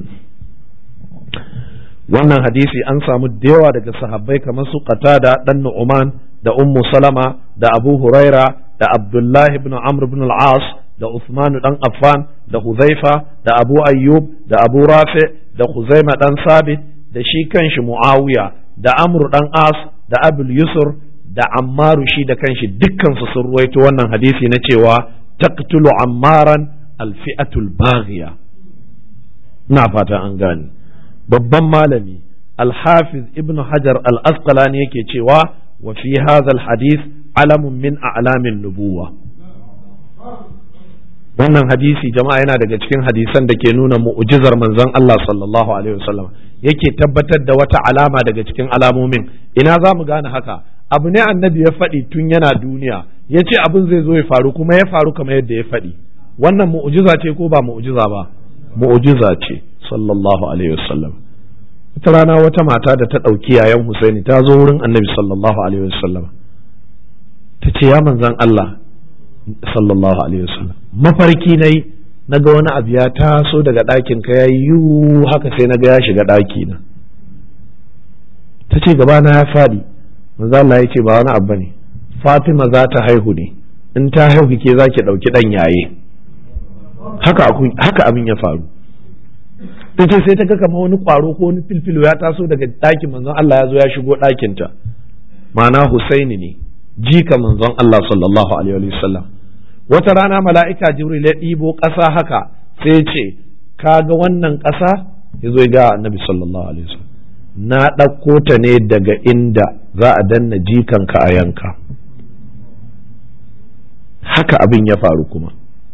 Wannan hadisi an samu da yawa daga sahabbai kamar su Qatada dan Nu'man da Ummu Salama da Abu Huraira da Abdullah ibn Amr ibn al-As da Uthman dan Affan da Huzaifa da Abu Ayyub da Abu Rafi da Khuzaima dan Sabit da shi kanshi Muawiya da Amr dan As da Abul Yusr da Ammaru shi da kanshi dukkan su sun ruwaito wannan hadisi na cewa taqtulu Ammaran al-fi'atul baghiya. Na fata an gane. Babban malami Al-Hafiz Ibn Hajar Al-Asqalani yake cewa wa fi hadha al-hadith alamun min a'lamin nubuwa. Wannan hadisi jama'a yana daga cikin hadisan da ke nuna mu'jizar manzon Allah sallallahu alaihi wasallam, yake tabbatar da wata alama daga cikin alamomin. Ina za mu gane haka? Abu ne annabi ya faɗi tun yana duniya, ya ce abin zai zo ya faru kuma ya faru kamar yadda ya faɗi. Wannan mu'jiza ce ko ba mu'jiza ba? Mu'jiza ce sallallahu alaihi wasallam. Wata rana wata mata da ta ɗauki yayan Husaini ta zo wurin annabi sallallahu alaihi wasallam, ta ce ya manzon Allah sallallahu alaihi wasallam, mafarki nayi naga wani abu ya taso daga ɗakin ka yayi yu haka sai naga ya shiga ɗaki na. Ta ce gaba na ya faɗi. Manzo Allah ya ce ba wani abu ne, Fatima za ta haihu ne, in ta haihu ke za ki ɗauki ɗan yaye. Haka haka abin ya faru. Ta ce sai ta ga kamar wani ƙwaro ko wani filfilo ya taso daga ɗakin manzon Allah ya zo ya shigo ɗakinta. Ma'ana Husaini ne, jika manzon Allah sallallahu alaihi wasallam. Wata rana mala'ika Jibril ya ɗibo ƙasa haka sai ya ce ka ga wannan ƙasa? Ya zo ya ga annabi sallallahu alaihi wasallam, na ɗauko ta ne daga inda za a danna jikanka a yanka. Haka abin ya faru kuma.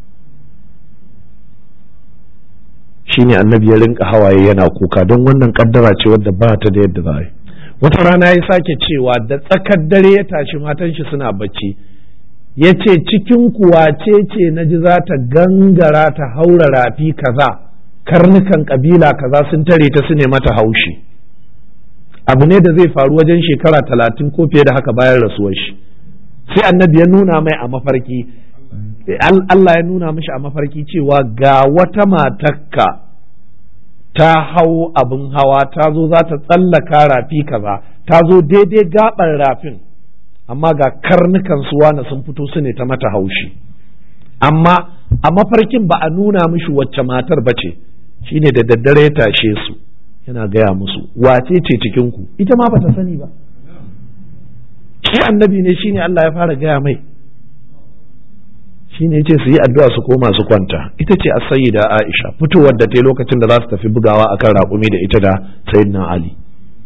Shine annabi ya rinka hawaye yana kuka don wannan kaddara ce wadda ba ta da yadda za a yi. Wata rana ya sake cewa da tsakar dare ya tashi matan shi suna bacci, ya ce cikin kuwa ce ce na ji za ta gangara ta haura rafi kaza, karnukan kabila kaza sun tare ta su ne mata haushi. Abu ne da zai faru wajen shekara talatin ko fiye da haka bayan rasuwar shi. Sai annabi ya nuna mai a mafarki, Allah ya nuna mishi a mafarki cewa ga wata matakka ta hau abin hawa ta zo za ta tsallaka rafi kaza, ta zo daidai gaɓar rafin, amma ga karnukan suwana sun fito su ne ta mata haushi. Amma a mafarkin ba a nuna mishi wacce matar ba ce, shine da daddare ya tashe su yana gaya musu wace ce cikinku, ita ma bata sani ba. Shi annabi ne, shine Allah ya fara gaya mai, shine yace su yi addu'a su koma su kwanta. Ita ce as-sayyida Aisha, fitowar da ta lokacin da za su tafi bugawa akan raƙumi da ita da sayyidina Ali.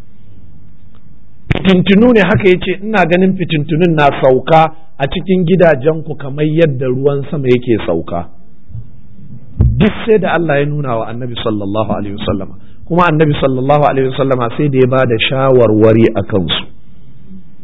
Fitintunu ne haka yace ina ganin fitintunun na sauka a cikin gidajenku kamar yadda ruwan sama yake sauka. Duk sai da Allah ya nuna wa annabi sallallahu alaihi wasallama, kuma annabi sallallahu alaihi wasallama sai da ya ba da shawarwari a kansu.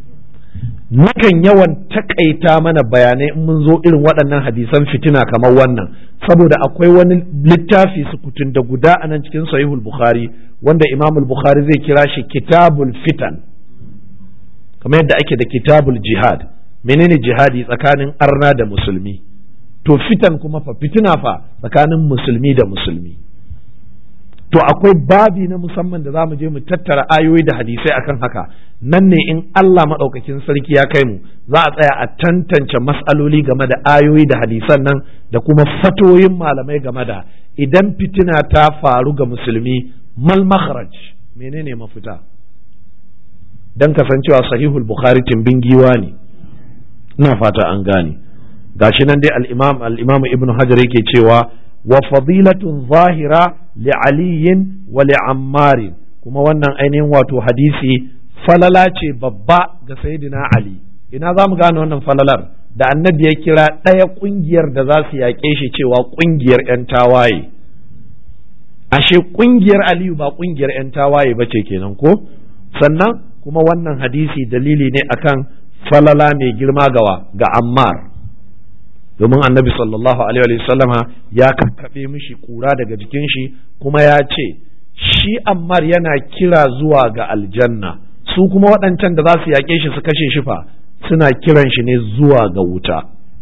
nakan yawan takaita mana bayanai in mun zo irin waɗannan hadisan fitina kamar wannan saboda akwai wani littafi sukutun da guda a nan cikin sahihul bukhari wanda imamul bukhari zai kira shi kitabul fitan kamar yadda ake da kitabul jihad menene jihadi tsakanin arna da musulmi to fitan kuma fa fitina fa tsakanin musulmi da musulmi to akwai babi na musamman da za mu je mu tattara ayoyi da hadisai akan haka nan ne in Allah maɗaukakin sarki ya kai mu za a tsaya a tantance mas'aloli game da ayoyi da hadisan nan da kuma fatoyin malamai game da idan fitina ta faru ga musulmi mal makhraj menene mafita dan kasancewa sahihul bukhari timbin giwa ne ina fata an gane gashi nan dai al-imam al-imam ibnu hajar yake cewa wa fadilatun zahira li aliyin wa li ammarin kuma wannan ainihin wato hadisi falala ce babba ga sayyidina ali ina za mu gane wannan falalar da annabi ya kira ɗaya ƙungiyar da za su yaƙe shi cewa ƙungiyar 'yan tawaye ashe ƙungiyar aliyu ba ƙungiyar 'yan tawaye ba ce kenan ko sannan kuma wannan hadisi dalili ne akan falala mai girma gawa ga ammar domin annabi sallallahu alaihi wasallama ya kakkaɓe mishi kura daga jikin shi kuma ya ce shi ammar yana kira zuwa ga aljanna su kuma waɗancan da za su yaƙe shi su kashe shi fa suna kiran shi ne zuwa ga wuta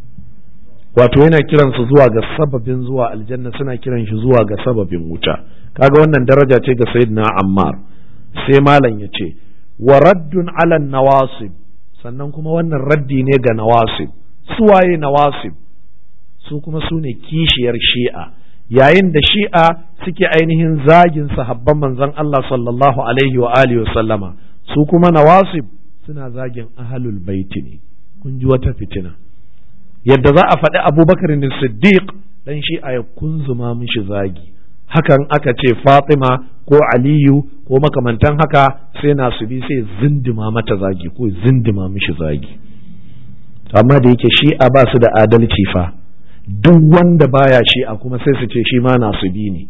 wato yana kiran su zuwa ga sababin zuwa aljanna suna kiran shi zuwa ga sababin wuta kaga wannan daraja ce ga sayyidina ammar sai malam ya ce wa raddun ala nawasib sannan kuma wannan raddi ne ga nawasib suwaye nawasib su kuma su ne kishiyar shi'a yayin da shi'a suke ainihin zagin sahabban manzon Allah sallallahu alaihi wa alihi wa sallama su kuma nawasib suna zagin ahlul baiti ne kun ji wata fitina yadda za a faɗi abubakar ne siddiq dan shi'a ya kunzuma mishi zagi hakan aka ce fatima ko aliyu ko makamantan haka sai nasubi sai zindima mata zagi ko zindima mishi zagi amma da yake shi'a ba su da adalci fa duk wanda baya shi'a kuma sai su ce shi ma nasubi ne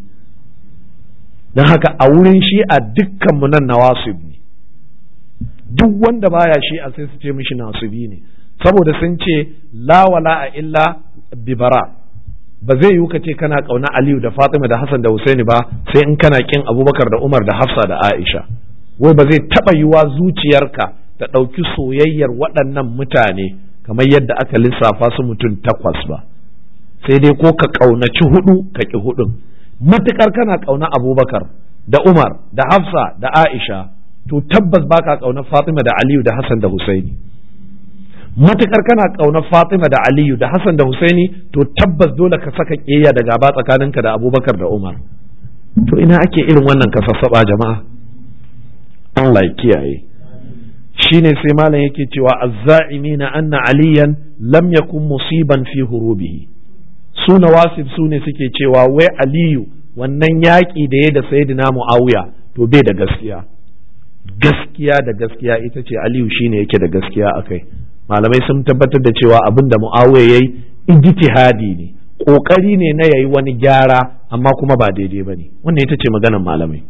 don haka a wurin shi'a dukkan mu nan nawasib ne duk wanda baya shi'a sai su ce mishi nasubi ne saboda sun ce la wala a illa bibara ba zai yiwu ka ce kana kauna Aliyu da Fatima da Hassan da Husaini ba sai in kana kin Abubakar da Umar da Hafsa da Aisha wai ba zai taba yiwa zuciyarka ta ɗauki soyayyar waɗannan mutane kamar yadda aka lissafa su mutum takwas ba sai dai ko ka ƙaunaci hudu ka ƙi hudun matukar kana ƙauna Abubakar da Umar da Hafsa da Aisha to tabbas baka ƙauna Fatima da Aliyu da Hassan da Husaini matukar kana ƙauna Fatima da Aliyu da Hassan da Husaini to tabbas dole ka saka ƙiyayya da gaba tsakaninka da Abubakar da Umar to ina ake irin wannan kasassaba jama'a Allah ya kiyaye shine sai malam yake cewa azza'imina anna aliyan lam yakun musiban fi hurubihi su nawasib su ne suke cewa wai aliyu wannan yaƙi da ya da sayyidina muawiya to bai da gaskiya gaskiya da gaskiya ita ce aliyu shine yake da gaskiya akai malamai sun tabbatar da cewa abin da muawiya yayi ijtihadi ne kokari ne na yayi wani gyara amma kuma ba daidai bane wannan ita ce maganar malamai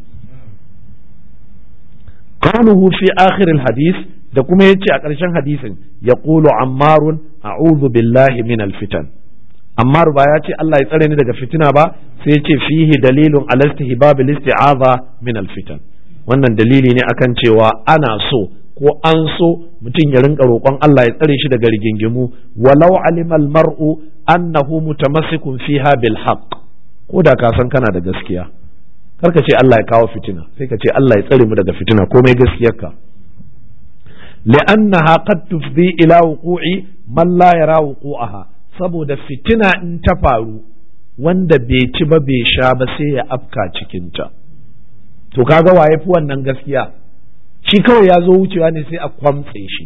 قوله في آخر الحديث da kuma yace a ƙarshen hadisin yaqulu ammarun a'udhu billahi min alfitan ammar ba ya ce Allah ya tsare ni daga fitina ba sai yace fihi dalilun ala istihbab al-isti'aza min alfitan wannan dalili ne akan cewa ana so ko an so mutum ya rinka roƙon Allah ya tsare shi daga rigingimu walau alima al-mar'u annahu mutamassikun fiha bil haqq ko da ka san kana da gaskiya karka ce Allah ya kawo fitina sai ka ce Allah ya tsare mu daga fitina komai gaskiyarka li'annaha qad tufdi ila wuqu'i man la yara wuqu'aha saboda fitina in ta faru wanda bai ci ba bai sha ba sai ya afka cikin ta to kaga waye fi wannan gaskiya shi kawai ya zo wucewa ne sai a kwamtse shi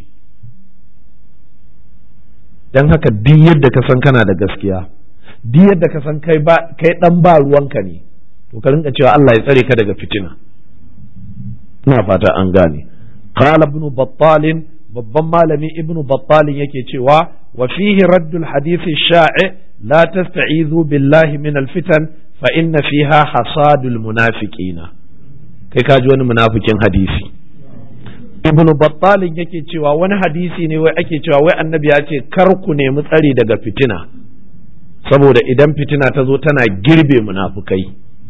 dan haka duk yadda ka san kana da gaskiya duk yadda ka san kai ba kai dan ba ruwanka ne to ka rinka cewa Allah ya tsare ka daga fitina ina fata an gane qala ibn battal babban malami ibn battal yake cewa wa fihi raddul hadith ash-sha'i la tasta'izu billahi min al-fitan fa inna fiha hasadul munafiqina kai ka ji wani munafikin hadisi ibnu battalin yake cewa wani hadisi ne wai ake cewa wai annabi ya ce kar ku nemi tsari daga fitina saboda idan fitina ta zo tana girbe munafukai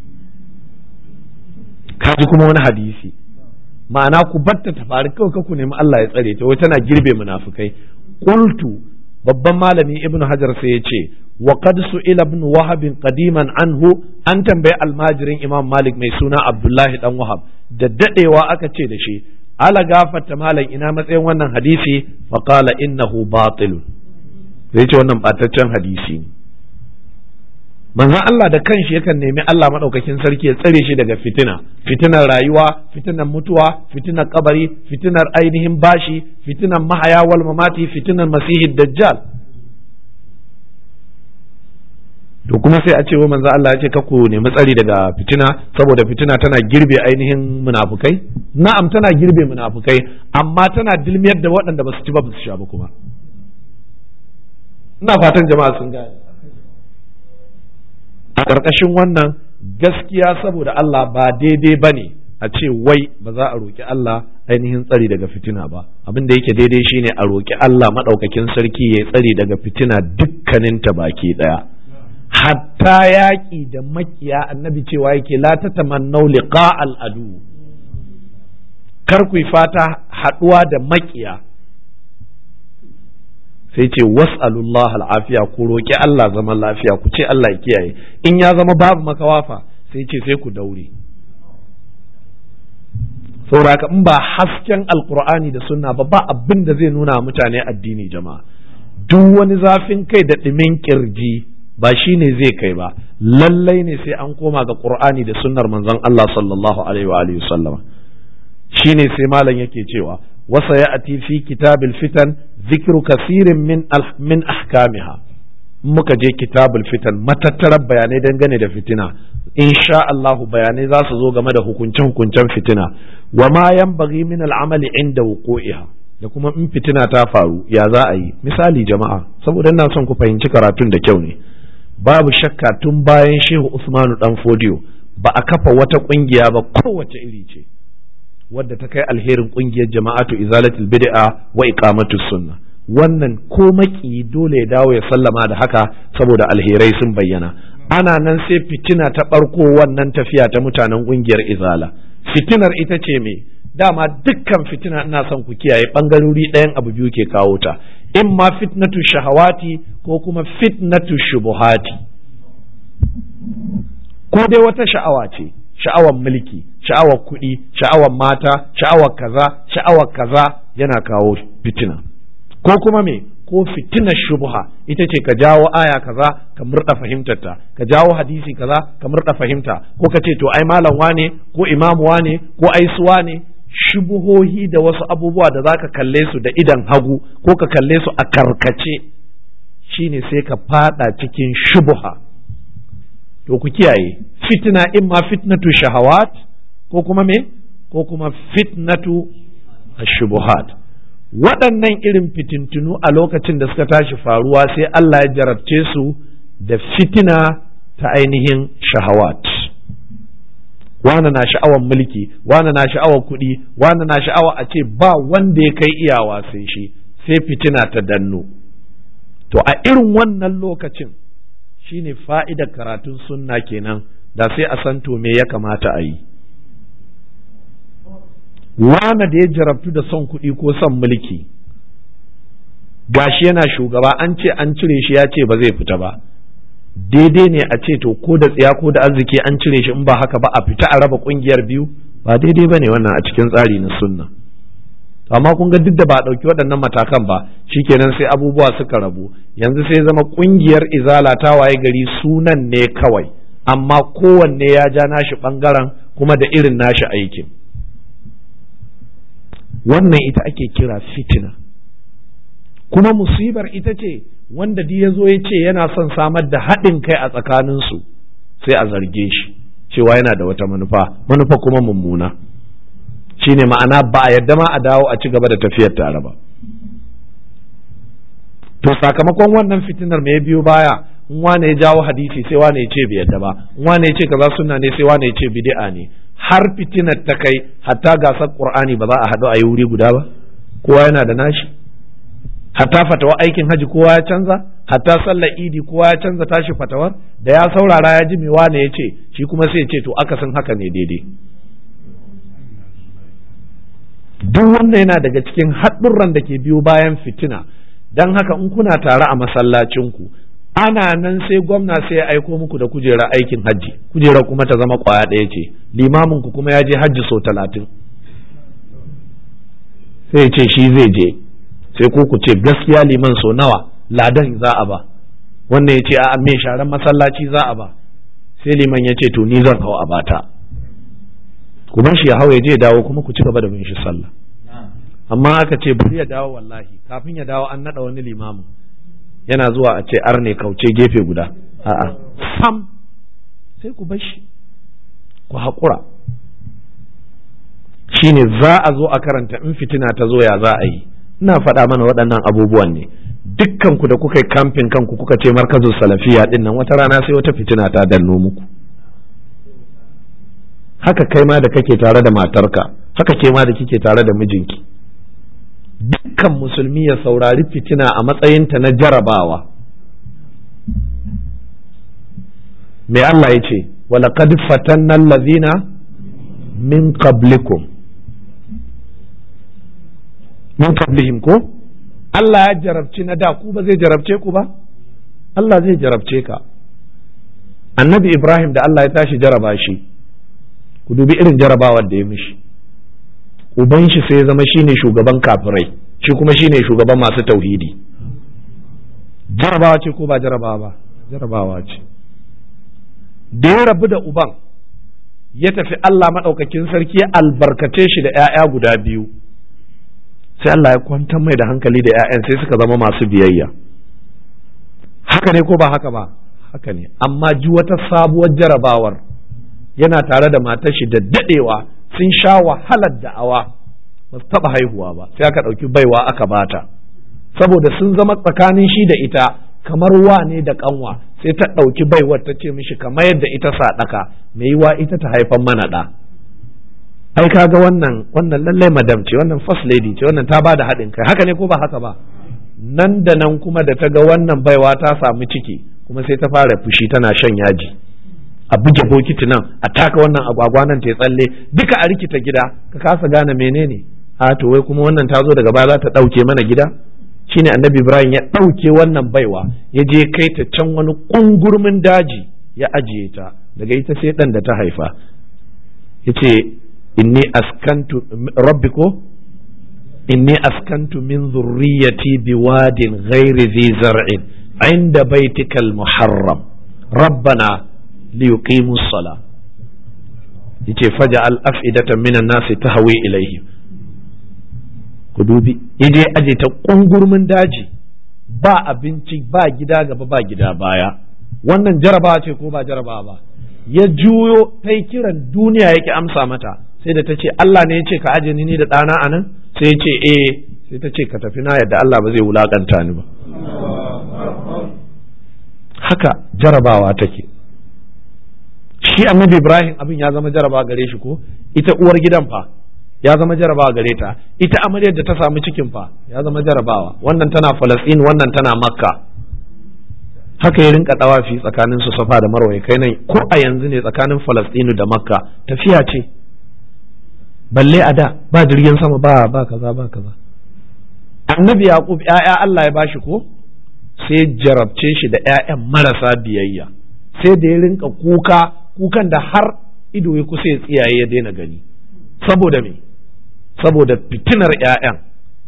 kaji kuma wani hadisi ma'ana ku batta ta faru kawai ku nemi Allah ya tsare ta wai tana girbe munafukai qultu babban malami ibnu hajar sai ya ce wa qad su'ila ibn wahab qadiman anhu an tambayi almajirin imam malik mai suna abdullahi dan wahab da dadewa aka ce da shi ala gafarta malam ina matsayin wannan hadisi fa qala innahu batil sai ce wannan bataccen hadisi ne manzon Allah da kanshi yakan nemi Allah madaukakin sarki ya tsare shi daga fitina fitinar rayuwa fitinar mutuwa fitinar kabari fitinar ainihin bashi fitinar mahaya wal mamati fitinar masihid dajjal to kuma sai a ce wa manzon Allah ya ce ka ku nemi tsari daga fitina saboda fitina tana girbe ainihin munafukai na'am tana girbe munafukai amma tana dilmiyar da waɗanda ba su ci ba su sha ba kuma ina fatan jama'a sun gane a ƙarƙashin wannan gaskiya saboda Allah ba daidai ba ne a ce wai ba za a roƙi Allah ainihin tsari daga fitina ba abin da yake daidai shine a roƙi Allah maɗaukakin sarki ya tsari daga fitina dukkaninta baki ɗaya hatta yaƙi da makiya annabi cewa yake la ta tamannau liqa al adu kar ku fata haɗuwa da makiya sai ce was'alullah al'afiya ku roƙi Allah zaman lafiya ku ce Allah ya kiyaye in ya zama babu makawafa sai ce sai ku daure sauraka in ba hasken alkur'ani da sunna ba ba abin da zai nuna mutane addini jama'a duk wani zafin kai da ɗimin kirji ba shi ne zai kai ba lallai ne sai an koma ga qur'ani da sunnar manzon Allah sallallahu alaihi wa alihi sallama shine sai malam yake cewa وسيأتي في كتاب الفتن ذكر كثير من من أحكامها muka je kitabul fitan matattarar bayanai dangane da fitina insha Allah bayanai za su zo game da hukuncen hukuncen fitina wa ma yanbaghi min al'amali inda wuqu'iha da kuma in fitina ta faru ya za a yi misali jama'a saboda ina son ku fahimci karatun da kyau ne babu shakka tun bayan Shehu Usmanu dan Fodiyo ba a kafa wata kungiya ba kowace iri ce wadda ta kai alherin kungiyar jama'atu izalatul bid'a wa iqamatus sunna wannan ko maki dole ya dawo ya sallama da haka saboda alherai sun bayyana ana nan sai fitina ta barko wannan tafiya ta mutanen kungiyar izala fitinar ita ce me dama dukkan fitina ina son ku kiyaye bangarori ɗayan abu biyu ke kawo ta in ma fitnatu shahawati ko kuma fitnatu shubuhati ko dai wata sha'awa ce sha'awar mulki sha'awar kuɗi sha'awar mata sha'awar kaza sha'awar kaza yana kawo fitina ko kuma me ko fitinar shubha ita ce ka jawo aya kaza ka murda fahimtarta ka jawo hadisi kaza ka murda fahimta ko ka ce to ai malam wane ko imamu wane ko ai suwa ne shubuhohi da wasu abubuwa da zaka kalle su da idan hagu ko ka kalle su a karkace shine sai ka fada cikin shubha to ku kiyaye fitna imma fitnatu shahawat ko kuma me ko kuma fitnatu ashubuhat waɗannan irin fitintunu a lokacin da suka tashi faruwa sai Allah ya jarabce su da fitina ta ainihin shahawat wana na sha'awar mulki wana na sha'awar kuɗi wana na sha'awa a ce ba wanda ya kai iyawa sai shi sai fitina ta danno to a irin wannan lokacin shine fa'idar karatun sunna kenan da sai a san to me ya kamata a yi wana da ya jarabtu da son kuɗi ko son mulki gashi yana shugaba an ce an cire shi ya ce ba zai fita ba daidai ne a ce to ko da tsiya ko da arziki an cire shi in ba haka ba a fita a raba ƙungiyar biyu ba daidai ba ne wannan a cikin tsari na sunna amma kun ga duk da ba a ɗauki waɗannan matakan ba shikenan sai abubuwa suka rabu yanzu sai zama ƙungiyar izala ta waye gari sunan ne kawai amma kowanne ya ja nashi ɓangaren kuma da irin nashi aikin wannan ita ake kira fitina kuma musibar ita ce wanda duk ya zo ya ce yana son samar da haɗin kai a tsakaninsu sai a zarge shi cewa yana da wata manufa manufa kuma mummuna shine ma'ana ba a yadda ma a dawo a ci gaba da tafiyar tare ba to sakamakon wannan fitinar me ya biyo baya in wane ya jawo hadisi sai wane ya ce bai yadda ba in wane ya ce kaza sunna ne sai wane ya ce bid'a ne har fitinar ta kai hatta gasar Qur'ani ba za a haɗu a yi wuri guda ba, kowa yana da nashi, hatta fatawa aikin haji kowa ya canza, hatta sallar idi kowa ya canza tashi fatawar, da ya saurara ya ji me wane ya ce shi kuma sai ya ce to akasin haka ne daidai. Duk wannan yana daga cikin haɗurran da ke biyo bayan fitina. Don haka in kuna tare a masallacinku ana nan sai gwamna sai ya aiko muku da kujera aikin hajji, kujera kuma ta zama kwaya ɗaya ce, limamin ku kuma ya je hajji sau talatin, sai ya ce shi zai je, sai ku ku ce gaskiya liman sau nawa, ladan za a ba, wannan ya ce a me sharan masallaci za a ba, sai liman ya ce to ni zan hau a bata, ku bar shi ya hau ya je dawo kuma ku ci gaba da bin shi sallah. Amma aka ce bari ya dawo, wallahi kafin ya dawo an naɗa wani limamin yana zuwa a ce arne kauce gefe guda, a'a sam sai ku bar shi ku haƙura. Shine za a zo a karanta in fitina ta zo ya za a yi. Ina faɗa mana waɗannan abubuwan ne, dukkan ku da kuka yi kamfin kanku kuka ce markazin salafiya ɗin nan, wata rana sai wata fitina ta danno muku. Haka kai ma da kake tare da matarka, haka ke ma da kike tare da mijinki. Dukkan musulmi ya saurari fitina a matsayinta na jarabawa. Me Allah ya ce, walaqad fatanna allazina min qablikum min qablihim ko Allah ya jarabci na da, ku ba zai jarabce ku ba? Allah zai jarabce ka. Annabi Ibrahim da Allah ya tashi jaraba shi, ku dubi irin jarabawar da ya mishi. Uban shi sai ya zama shine shugaban kafirai, shi kuma shine shugaban masu tauhidi. Jarabawa ce ko ba jarabawa ba? Jarabawa ce. Da ya rabu da uban ya tafi, Allah maɗaukakin sarki ya albarkace shi da ‘ya'ya guda biyu, sai Allah ya kwantar mai da hankali da ‘ya'yan sai suka zama masu biyayya. Haka ne ko ba haka ba? Haka ne. Amma ji wata sabuwar jarabawar, yana tare da matar shi da daɗewa, sun sha wahalar da'awa, ba su taɓa haihuwa ba, sai aka ɗauki baiwa aka bata, saboda sun zama tsakanin shi da ita kamar wane da ƙanwa, sai ta ɗauki baiwar ta ce mishi kamar yadda ita saɗaka, mai yiwa ita ta haifan mana ɗa. Ai kaga wannan wannan lallai madam ce, wannan first lady ce, wannan ta bada haɗin kai, haka ne ko ba haka ba? Nan da nan kuma da ta ga wannan baiwa ta samu ciki, kuma sai ta fara fushi tana shan yaji, a buge bokiti nan, a taka wannan agwagwa nan ta tsalle, duka a rikita gida, ka kasa gane menene. A to wai kuma wannan ta zo daga baya za ta ɗauke mana gida? Shine annabi Ibrahim ya ɗauke wannan baiwa, ya je kai ta can wani ƙungurmin daji ya ajiye ta, daga ita sai ɗan da ta haifa. Ya ce inni askantu rabbi ko inni askantu min zurriyati biwadin ghairi zi zar'in inda baitikal muharram rabbana liyuqimu as-sala. Yace faja'al af'idatan minan nasi tahwi ilayhim. Ku dubi, yaje aje ta kungurmin daji, ba abinci, ba gida gaba, ba gida baya. Wannan jarabawa ce ko ba jarabawa ba? Ya juyo ta yi kiran duniya yake amsa mata, sai da ta ce Allah ne ya ce ka aje ni da ɗana a nan? Sai ya ce eh, sai ta ce ka tafi, na yadda Allah ba zai wulakanta ni ba. Haka jarabawa take. Shi annabi Ibrahim abin ya zama jarabawa gare shi ko? Ita uwar gidan fa ya zama jarabawa gare ta, ita amaryar da ta samu cikin fa ya zama jarabawa. Wannan tana Falasɗin, wannan tana Makka. Haka ya rinka dawafi tsakanin su Safa da Marwa, kai nan ko a yanzu ne tsakanin Falasɗinu da Makka tafiya ce. Balle a da ba jirgin sama, ba ba kaza ba kaza. Annabi Yaqub ƴaƴa Allah ya bashi ko? Sai jarabce shi da ƴaƴan marasa biyayya. Sai da ya rinka kuka, kukan da har ido ya kusa ya tsiyaye ya daina gani. Saboda me? Saboda fitinar ƴaƴan.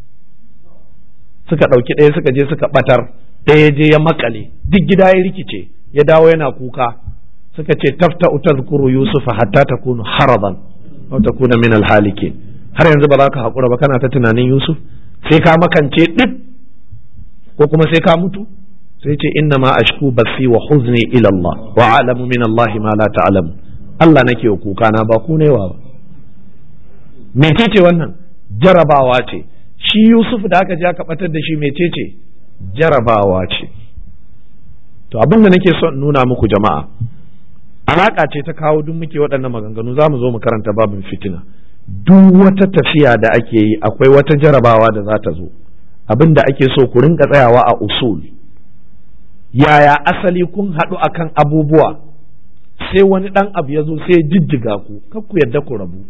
Suka ɗauki ɗaya suka je suka ɓatar, ɗaya je ya makale, duk gida ya rikice, ya dawo yana kuka. Suka ce tafta utazkuru Yusufa hatta takunu haradan aw takuna min alhalikin. Har yanzu ba za ka haƙura ba, kana ta tunanin Yusuf? Sai ka makance ɗin ko kuma sai ka mutu? Sai ce inna ma ashku basi wa huzni ila Allah wa a'lamu min Allah ma la ta'lamu. Allah nake wa kuka na, ba ku ne wa ba. Mecece wannan? Jarabawa ce. Shi Yusuf da aka je aka batar da shi mecece? Jarabawa ce. To abin da nake son nuna muku jama'a, alaka ce ta kawo duk muke waɗannan maganganu za mu zo mu karanta babin fitina. Duk wata tafiya da ake yi akwai wata jarabawa da za ta zo, abin da ake so ku rinka tsayawa a usul. Yaya asali kun haɗu akan abubuwa, sai wani ɗan abu ya zo sai jijjiga ku, kar ku yadda ku rabu.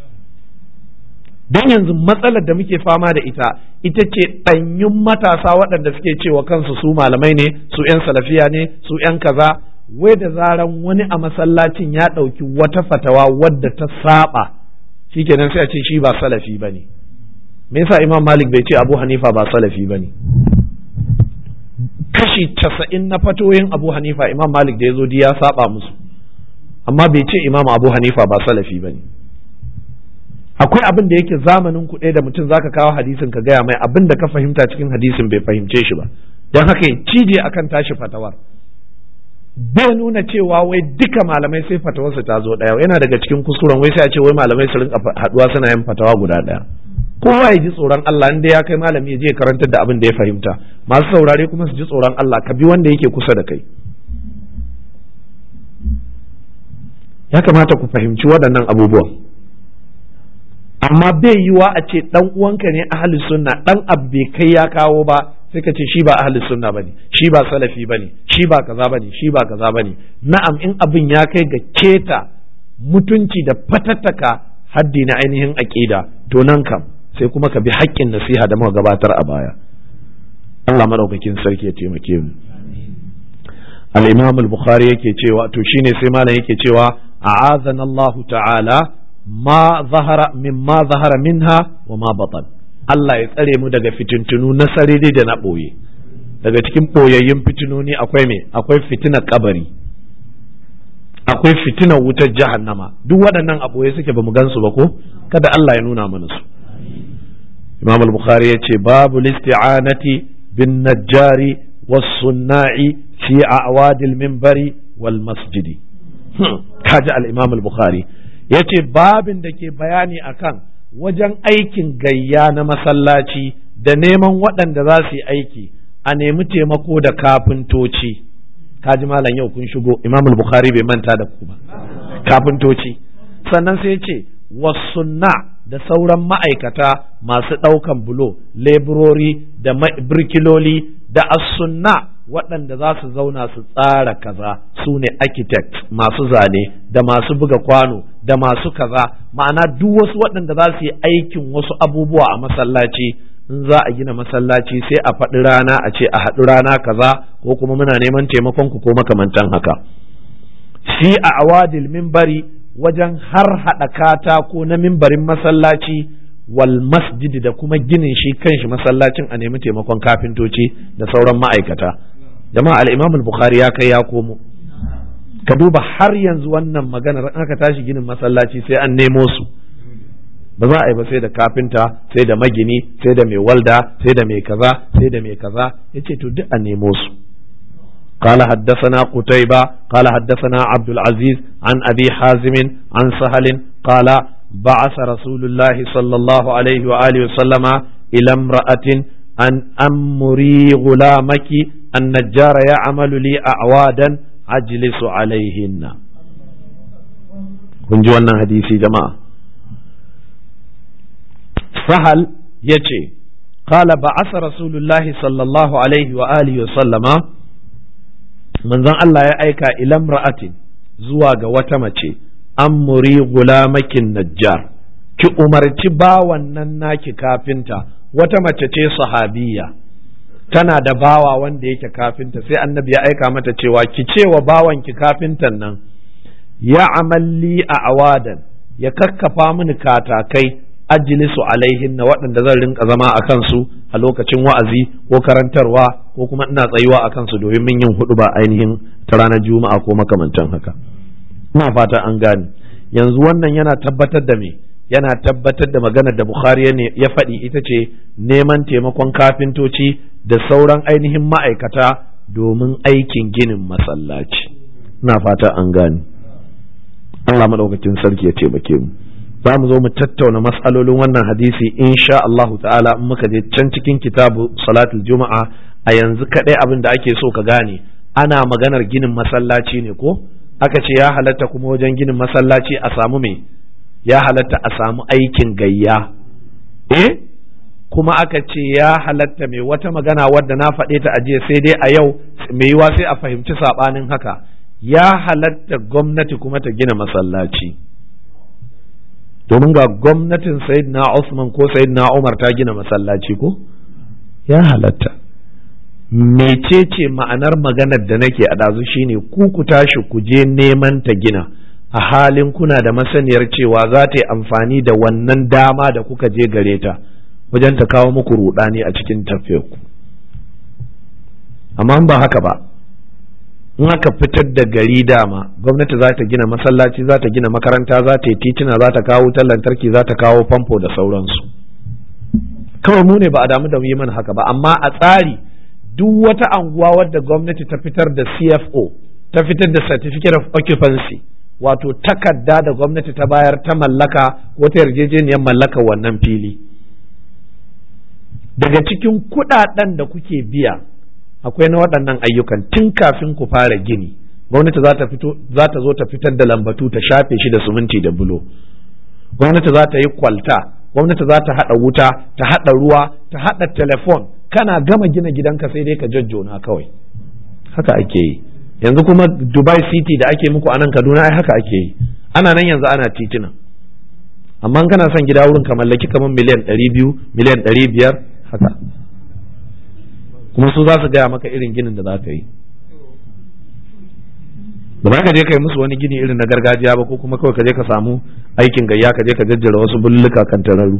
Don yanzu matsalar da muke fama da ita ita ce ɗanyun matasa waɗanda suke cewa kansu su malamai ne, su 'yan salafiya ne, su 'yan kaza, wai da zaran wani a masallacin ya ɗauki wata fatawa wadda ta saba, shikenan sai a ce shi ba salafi bane. Me yasa Imam Malik bai ce Abu Hanifa ba salafi bane? Kashi casa'in na fatoyin Abu Hanifa Imam Malik da ya zo ya saba musu, amma bai ce Imam Abu Hanifa ba salafi bane. Akwai abin da yake zamanin ku ɗaya da mutum zaka kawo hadisin ka gaya mai abin da ka fahimta cikin hadisin bai fahimce shi ba, don haka ya cije akan tashi fatawar. Bai nuna cewa wai duka malamai sai fatawarsa ta zo ɗaya, yana daga cikin kuskuren wai sai a ce wai malamai su rinka haɗuwa suna yin fatawa guda ɗaya. Kowa ya ji tsoron Allah, inda ya kai malami ya je karantar da abin da ya fahimta, masu saurare kuma su ji tsoron Allah, ka bi wanda yake kusa da kai. Ya kamata ku fahimci waɗannan abubuwan. Amma bai yiwa a ce ɗan uwanka ne ahli sunna, ɗan abu bai kai ya kawo ba sai ka ce shi ba ahli sunna bane, shi ba salafi bane, shi ba kaza bane, shi ba kaza bane. Na'am, in abin ya kai ga keta mutunci da fatattaka haddi na ainihin aqida, to nan kam sai kuma ka bi haƙƙin nasiha da muka gabatar a baya. Allah madaukakin sarki ya taimake mu. Al-Imam al-Bukhari yake cewa, to shine sai malam yake cewa a'azana Allah ta'ala ma zahara mimma zahara minha wa ma batan. Allah ya tsare mu daga fitintunu na sarari da na ɓoye. Daga cikin ɓoyayyun fitinoni akwai me? Akwai fitinar kabari, akwai fitinar wutar jahannama. Duk waɗannan a ɓoye suke ba mu gansu ba ko? Kada Allah ya nuna mana su. Imam al-Bukhari ya ce babu listi'anati bin najjari was sunna'i fi a'wadil minbari wal masjidi. Kaji al-Imam al-Bukhari yace babin da ke bayani akan wajen aikin gayya na masallaci da neman waɗanda za su yi aiki, a nemi taimako da kafintoci. Kaji malam yau kun shigo, Imam al-Bukhari bai manta da ku ba. Kafintoci. Sannan sai ce wasunna da sauran ma'aikata masu ɗaukan bulo, leburori da birkiloli da as-sunna waɗanda za su zauna su tsara kaza, su ne architect, masu zane da masu buga kwano da masu kaza, ma'ana duk wasu waɗanda za su yi aikin wasu abubuwa a masallaci. In za a gina masallaci sai a faɗi rana a ce a haɗu rana kaza, ko kuma muna neman taimakon ku ko makamantan haka. Fi a awadil mimbari, wajen har haɗa katako na mimbarin masallaci, wal masjidi da kuma ginin shi kanshi masallacin a nemi taimakon kafintoci da sauran ma'aikata. Jama'a al-Imam al-Bukhari ya kai ya komo. Ka duba har yanzu wannan maganar aka tashi ginin masallaci sai an nemo su. Ba za a yi ba sai da kafinta, sai da magini, sai da mai walda, sai da mai kaza, sai da mai kaza. Yace to duk an nemo su. قال حدثنا قتيبة قال حدثنا عبد العزيز عن أبي حازم عن سهل قال بعث رسول الله صلى الله عليه وآله وسلم إلى امرأة أن أمري غلامك النجار يعمل لي أعوادا أجلس عليهن. kun ji wannan hadisi jama'a. Sahal yace qala ba'asa rasulullahi sallallahu alaihi wa alihi wa sallama, manzon Allah ya aika ila imra'atin zuwa ga wata mace, amuri gulamakin najjar, ki umarci bawan nan naki kafinta. Wata mace ce sahabiya, tana da bawa wanda yake kafinta, sai annabi ya aika mata cewa ki cewa bawan ki kafintan nan ya amalli a awadan, ya kakkafa mini katakai, ajlisu alaihin na waɗanda zan rinka zama a kansu a lokacin wa'azi ko karantarwa, ko kuma ina tsayuwa a kansu domin min yin hudu ba ainihin ta ranar juma'a ko makamantan haka. Ina fata an gane. Yanzu wannan yana tabbatar da me? Yana tabbatar da maganar da Bukhari ya faɗi, ita ce neman taimakon kafintoci da sauran ainihin ma'aikata domin aikin ginin masallaci. Ina fata an gane. Allah madaukakin sarki ya taimake mu. Za mu zo mu tattauna mas'alolin wannan hadisi insha Allahu ta'ala in muka je can cikin kitabu salatul juma'a. A yanzu kadai abin da ake so ka gane, ana maganar ginin masallaci ne ko? aka ce ya halatta kuma wajen ginin masallaci a samu me ya halatta a samu aikin gayya eh kuma aka ce ya halatta mai wata magana wadda na faɗe ta ajiye sai dai a yau mai yiwa sai a fahimci saɓanin haka ya halatta gwamnati kuma ta gina masallaci domin ga gwamnatin sayyidina Usman ko sayyidina Umar ta gina masallaci ko ya halatta mecece ma'anar maganar da nake a ɗazu shine ku ku tashi ku je neman ta gina a halin kuna da masaniyar cewa za ta yi amfani da wannan dama da kuka je gare ta wajen ta kawo muku rudani a cikin tafiyarku amma ba haka ba in aka fitar da gari dama gwamnati za ta gina masallaci za ta gina makaranta za ta yi titina za ta kawo wutar lantarki za ta kawo famfo da sauransu kawai mu ne ba a damu da yi mana haka ba amma a tsari duk wata anguwa wadda gwamnati ta fitar da C F O ta fitar da certificate of occupancy wato takarda da gwamnati ta bayar ta mallaka ko ta yarjejeniyar mallaka wannan fili daga cikin kudaden da kuke biya akwai na waɗannan ayyukan tun kafin ku fara gini gwamnati za ta fito za ta zo ta fitar da lambatu ta shafe shi da suminti da bulo gwamnati za ta yi kwalta gwamnati za ta haɗa wuta ta haɗa ruwa ta haɗa telefon kana gama gina gidanka sai dai ka jajjona kawai haka ake yi yanzu kuma Dubai City da ake muku a nan Kaduna ai haka ake yi ana nan yanzu ana titina amma kana son gida wurin ka mallaki kamar miliyan ɗari biyu miliyan ɗari biyar haka kuma su za su gaya maka irin ginin da za ka yi ba za ka je ka yi musu wani gini irin na gargajiya ba ko kuma kawai ka je ka samu aikin gayya ka je ka jajjera wasu bulluka kan tararu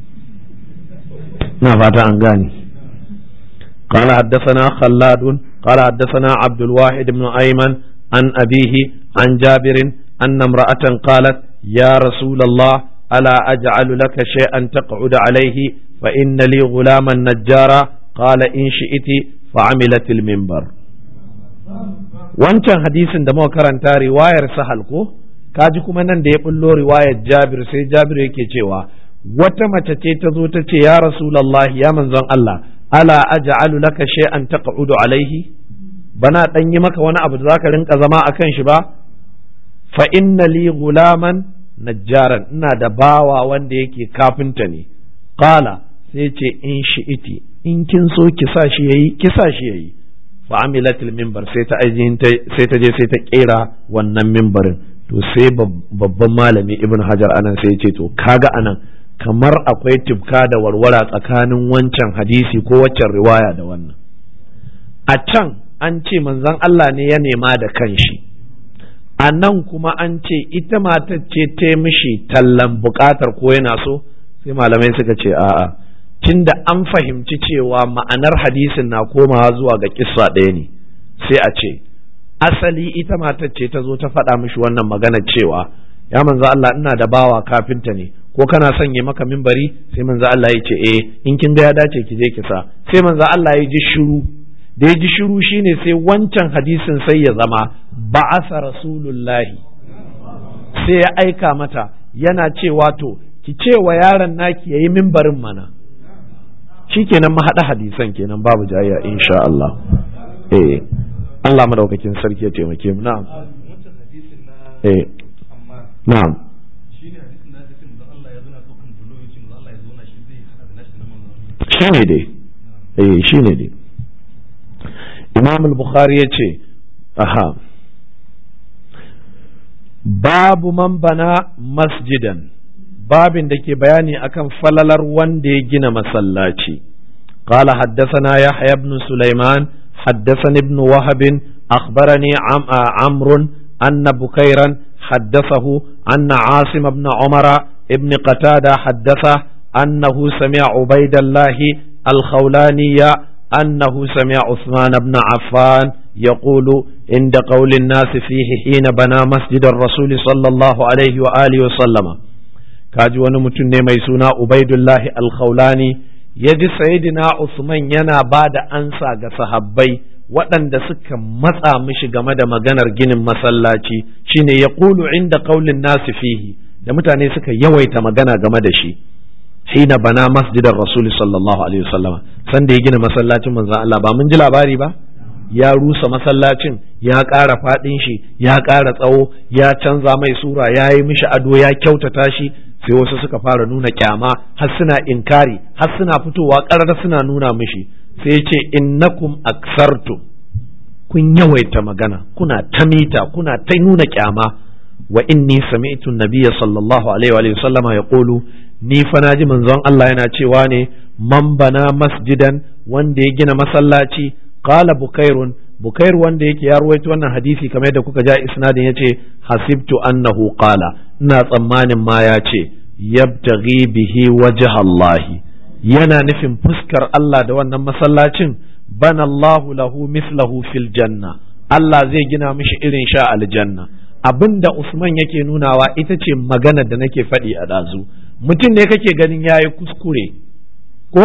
na fata an gane قال حدثنا خلاد قال حدثنا عبد الواحد بن أيمن عن أبيه عن جابر أن امرأة قالت يا رسول الله ألا أجعل لك شيئا تقعد عليه فإن لي غلاما نجارا قال إن شئت فعملت المنبر wancan hadisin da muka karanta riwayar sahal ko kaji kuma nan da ya bullo riwayar Jabir sai Jabir yake cewa wata mace ce ta zo ta ce ya rasulullahi ya manzon Allah ala aj'alu laka shay'an taq'udu alaihi bana dan yi maka wani abu da zaka rinka zama akan shi ba fa inna li gulaman najjaran ina da bawa wanda yake kafinta ne qala sai ce in shi'iti in kin so ki sa shi yayi ki sa shi yayi fa amilatil minbar sai ta ajihin sai ta je sai ta kera wannan minbarin to sai babban malami ibn hajar anan sai ya ce to kaga anan kamar akwai tibka da warwara tsakanin wancan hadisi ko waccan riwaya da wannan a can an ce manzon Allah ne ya nema da kanshi a nan kuma an ce ita matar ce ta mishi tallan bukatar ko yana so sai malamai suka ce a'a tunda an fahimci cewa ma'anar hadisin na komawa zuwa ga kissa ɗaya ne sai a ce asali ita matar ce ta zo ta faɗa mishi wannan magana cewa ya manzo Allah ina da bawa kafinta ne ko kana son yi maka mimbari sai manzo Allah ya ce eh in kin ga ya dace ki je ki sa sai manzo Allah ya ji shiru da ya ji shiru shine sai wancan hadisin sai ya zama ba'asa rasulullahi sai ya aika mata yana cewa to ki ce wa yaron naki yayi mimbarin mana shikenan ma hada hadisan kenan babu jayya insha Allah eh Allah madaukakin sarki ya taimake mu na'am eh na'am shine dai eh shine dai Imam al-Bukhari yace aha babu man bana masjidan babin da ke bayani akan falalar wanda ya gina masallaci qala haddathana yahya ibn sulaiman haddathani ibn wahab akhbarani amr anna bukairan haddathahu anna asim ibn umara ibn qatada haddatha أنه سمع عبيد الله الخولاني أنه سمع عثمان بن عفان يقول عند قول الناس فيه حين بنى مسجد الرسول صلى الله عليه وآله وسلم كاجي ونمتن ميسونا عبيد الله الخولاني يجي سيدنا عثمان ينا بعد أنسى صحابي waɗanda suka matsa mishi game da maganar ginin masallaci shine ya ƙulu inda ƙaulin nasu fihi da mutane suka yawaita magana game da shi hina bana masjidar rasul sallallahu alaihi wasallama san da ya gina masallacin manzon Allah ba mun ji labari ba ya rusa masallacin, ya ƙara faɗin shi, ya ƙara tsawo, ya canza mai sura, ya yi mishi ado, ya kyautata shi. Sai wasu suka fara nuna kyama, har suna inkari, har suna fitowa ƙarar suna nuna mishi. Sai ya ce innakum aksartum, kun yawaita magana, kuna ta mita, kuna ta nuna kyama. Wa inni sami'tu nabiyya sallallahu alaihi wa sallama yaqulu, ni fa naji manzon Allah yana cewa ne, man bana masjidan, wanda ya gina masallaci, qala bukairun, bukair wanda yake ya ruwaito wannan hadisi kamar yadda kuka ja isnadin yace hasibtu annahu qala, ina tsammanin ma ya ce yabtaghi bihi wajha Allah, yana nufin fuskar Allah da wannan masallacin. Bana Allahu lahu mislahu fil janna, Allah zai gina mishi irin sha aljanna. Abinda Usman yake nunawa ita ce magana da nake faɗi a ɗazu. Mutum ne kake ganin yayi kuskure ko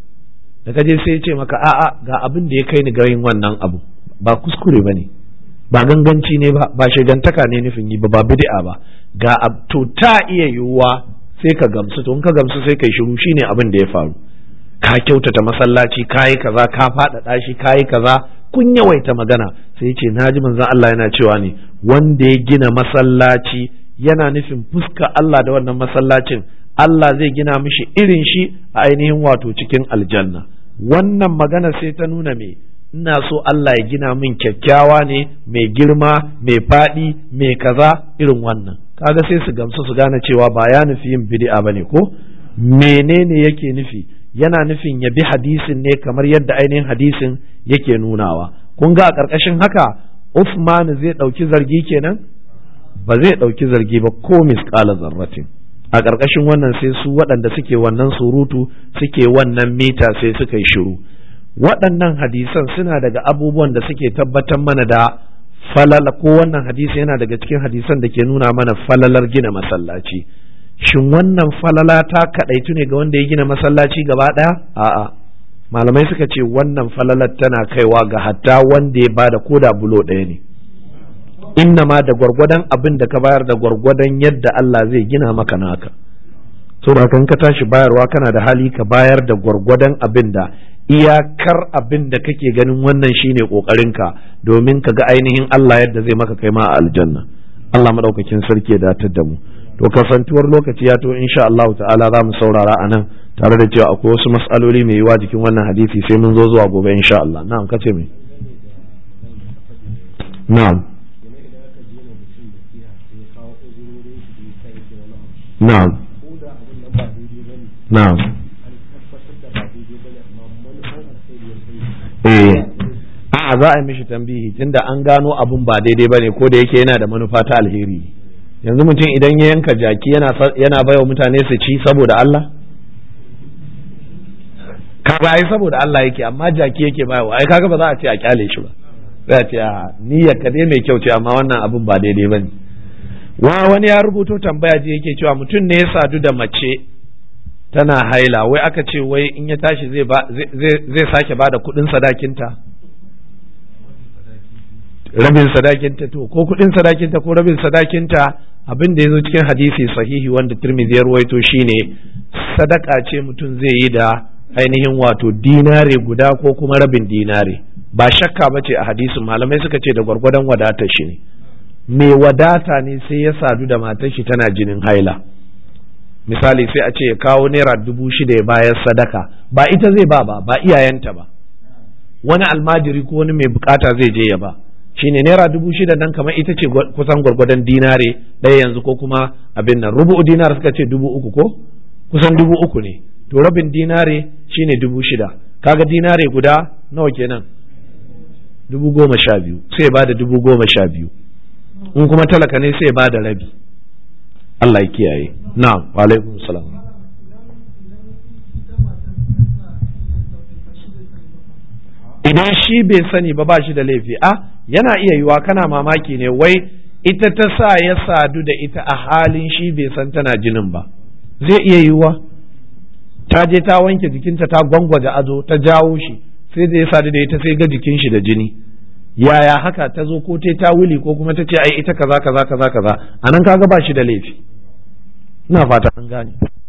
da kaje sai ya ce maka a'a ga abin da ya kai ni ga yin wannan abu, ba kuskure bane, ba ganganci ne ba, ba shigantaka ne nufin yi ba, ba bid'a ba, ga to ta iya yiwuwa sai ka gamsu, to in ka gamsu sai kai shiru, shine abin da ya faru. Ka kyautata masallaci, kayi kaza, ka faɗaɗa shi, kayi kaza, kun yawaita magana. Sai ce naji manzon Allah yana cewa ne, wanda ya gina masallaci yana nufin fuska Allah da wannan masallacin, Allah zai gina mishi irin shi a ainihin wato cikin aljanna. Wannan magana sai ta nuna me, ina so Allah ya gina min kyakkyawa ne, mai girma, mai faɗi, mai kaza irin wannan. Kaga sai su gamsu su gane cewa ba ya nufi yin bid'a bane ko menene yake nufi? Yana nufin ya bi hadisin ne kamar yadda ainihin hadisin yake nunawa. Kun ga a ƙarƙashin haka Uthman zai ɗauki zargi kenan? Ba zai ɗauki zargi ba ko misƙala zarratin. A ƙarƙashin wannan sai su waɗanda suke wannan surutu suke wannan mita sai suka yi shiru. Waɗannan hadisan suna daga abubuwan da suke tabbatar mana da falala, ko wannan hadisi yana daga cikin hadisan da ke nuna mana falalar gina masallaci. Shin wannan falala ta kaɗaitu ne ga wanda ya gina masallaci gaba ɗaya? A'a, malamai suka ce wannan falalar tana kaiwa ga hatta wanda ya bada koda bulo ɗaya ne. Inna ma da gwargwadon abin da ka bayar da gwargwadon yadda Allah zai gina maka naka. So da kan ka tashi bayarwa kana da hali ka bayar da gwargwadon abin da iyakar abin da kake ganin wannan shine kokarinka, domin ka ga ainihin Allah yadda zai maka kai ma a aljanna. Allah madaukakin sarki ya datar da mu. To kasantuwar lokaci ya to insha Allah ta'ala za mu saurara a nan, tare da cewa akwai wasu mas'aloli mai yiwa jikin wannan hadisi sai mun zo zuwa gobe insha Allah. Na'am, kace me? Na'am. Na'am. Na'am. Eh, a'a za a yi mishi tambihi tunda an gano abun ba daidai bane, ko da yake yana da manufa ta alheri. Yanzu mutum idan ya yanka jaki yana yana baiwa mutane su ci saboda Allah, kaga ai saboda Allah yake, amma jaki yake baiwa, ai kaga ba za a ce a kyale shi ba, za a ce a niyyar ka dai mai kyau ce amma wannan abun ba daidai bane. Wa wani ya rubuto tambaya je yake cewa mutum ne ya sadu da mace tana haila, wai aka ce wai in ya tashi zai zai sake bada kuɗin sadakinta, rabin sadakinta, to ko kuɗin sadakinta ko rabin sadakinta. Abin da ya zo cikin hadisi sahihi wanda Tirmidhi ya ruwaito shine sadaka ce mutum zai yi da ainihin wato dinare guda ko kuma rabin dinare. Ba shakka ba ce a hadisin, malamai suka ce da gwargwadon wadatar shi ne. Mai wadata ne sai ya sadu da matar shi tana jinin haila, misali sai a ce ya kawo naira dubu shida ya bayar sadaka, ba ita zai ba ba ba iyayenta ba, wani almajiri ko wani mai bukata zai je ya ba. Shine naira dubu shida nan kamar ita ce kusan gwargwadon dinare ɗaya yanzu, ko kuma abin nan rubu'u dinar suka ce dubu uku, ko kusan dubu uku ne, to rabin dinare shine dubu shida, kaga dinare guda nawa kenan? Dubu goma sha biyu, sai ba da dubu goma sha biyu. In kuma talaka ne sai ba da rabi. Allah ya kiyaye. Na'am, wa alaikum salam. Idan shi bai sani ba ba shi da laifi. A yana iya yiwa kana mamaki ne, wai ita ta sa ya sadu da ita a halin shi bai san tana jinin ba. Zai iya yiwa ta je ta wanke jikinta ta gwangwaje ado ta jawo shi, sai da ya sadu da ita sai ga jikin shi da jini. Yaya haka ta zo ko ta wuli ko kuma ta ce ai ita kaza kaza kaza kaza, anan kaga ba shi da laifi. Ina fata an gane.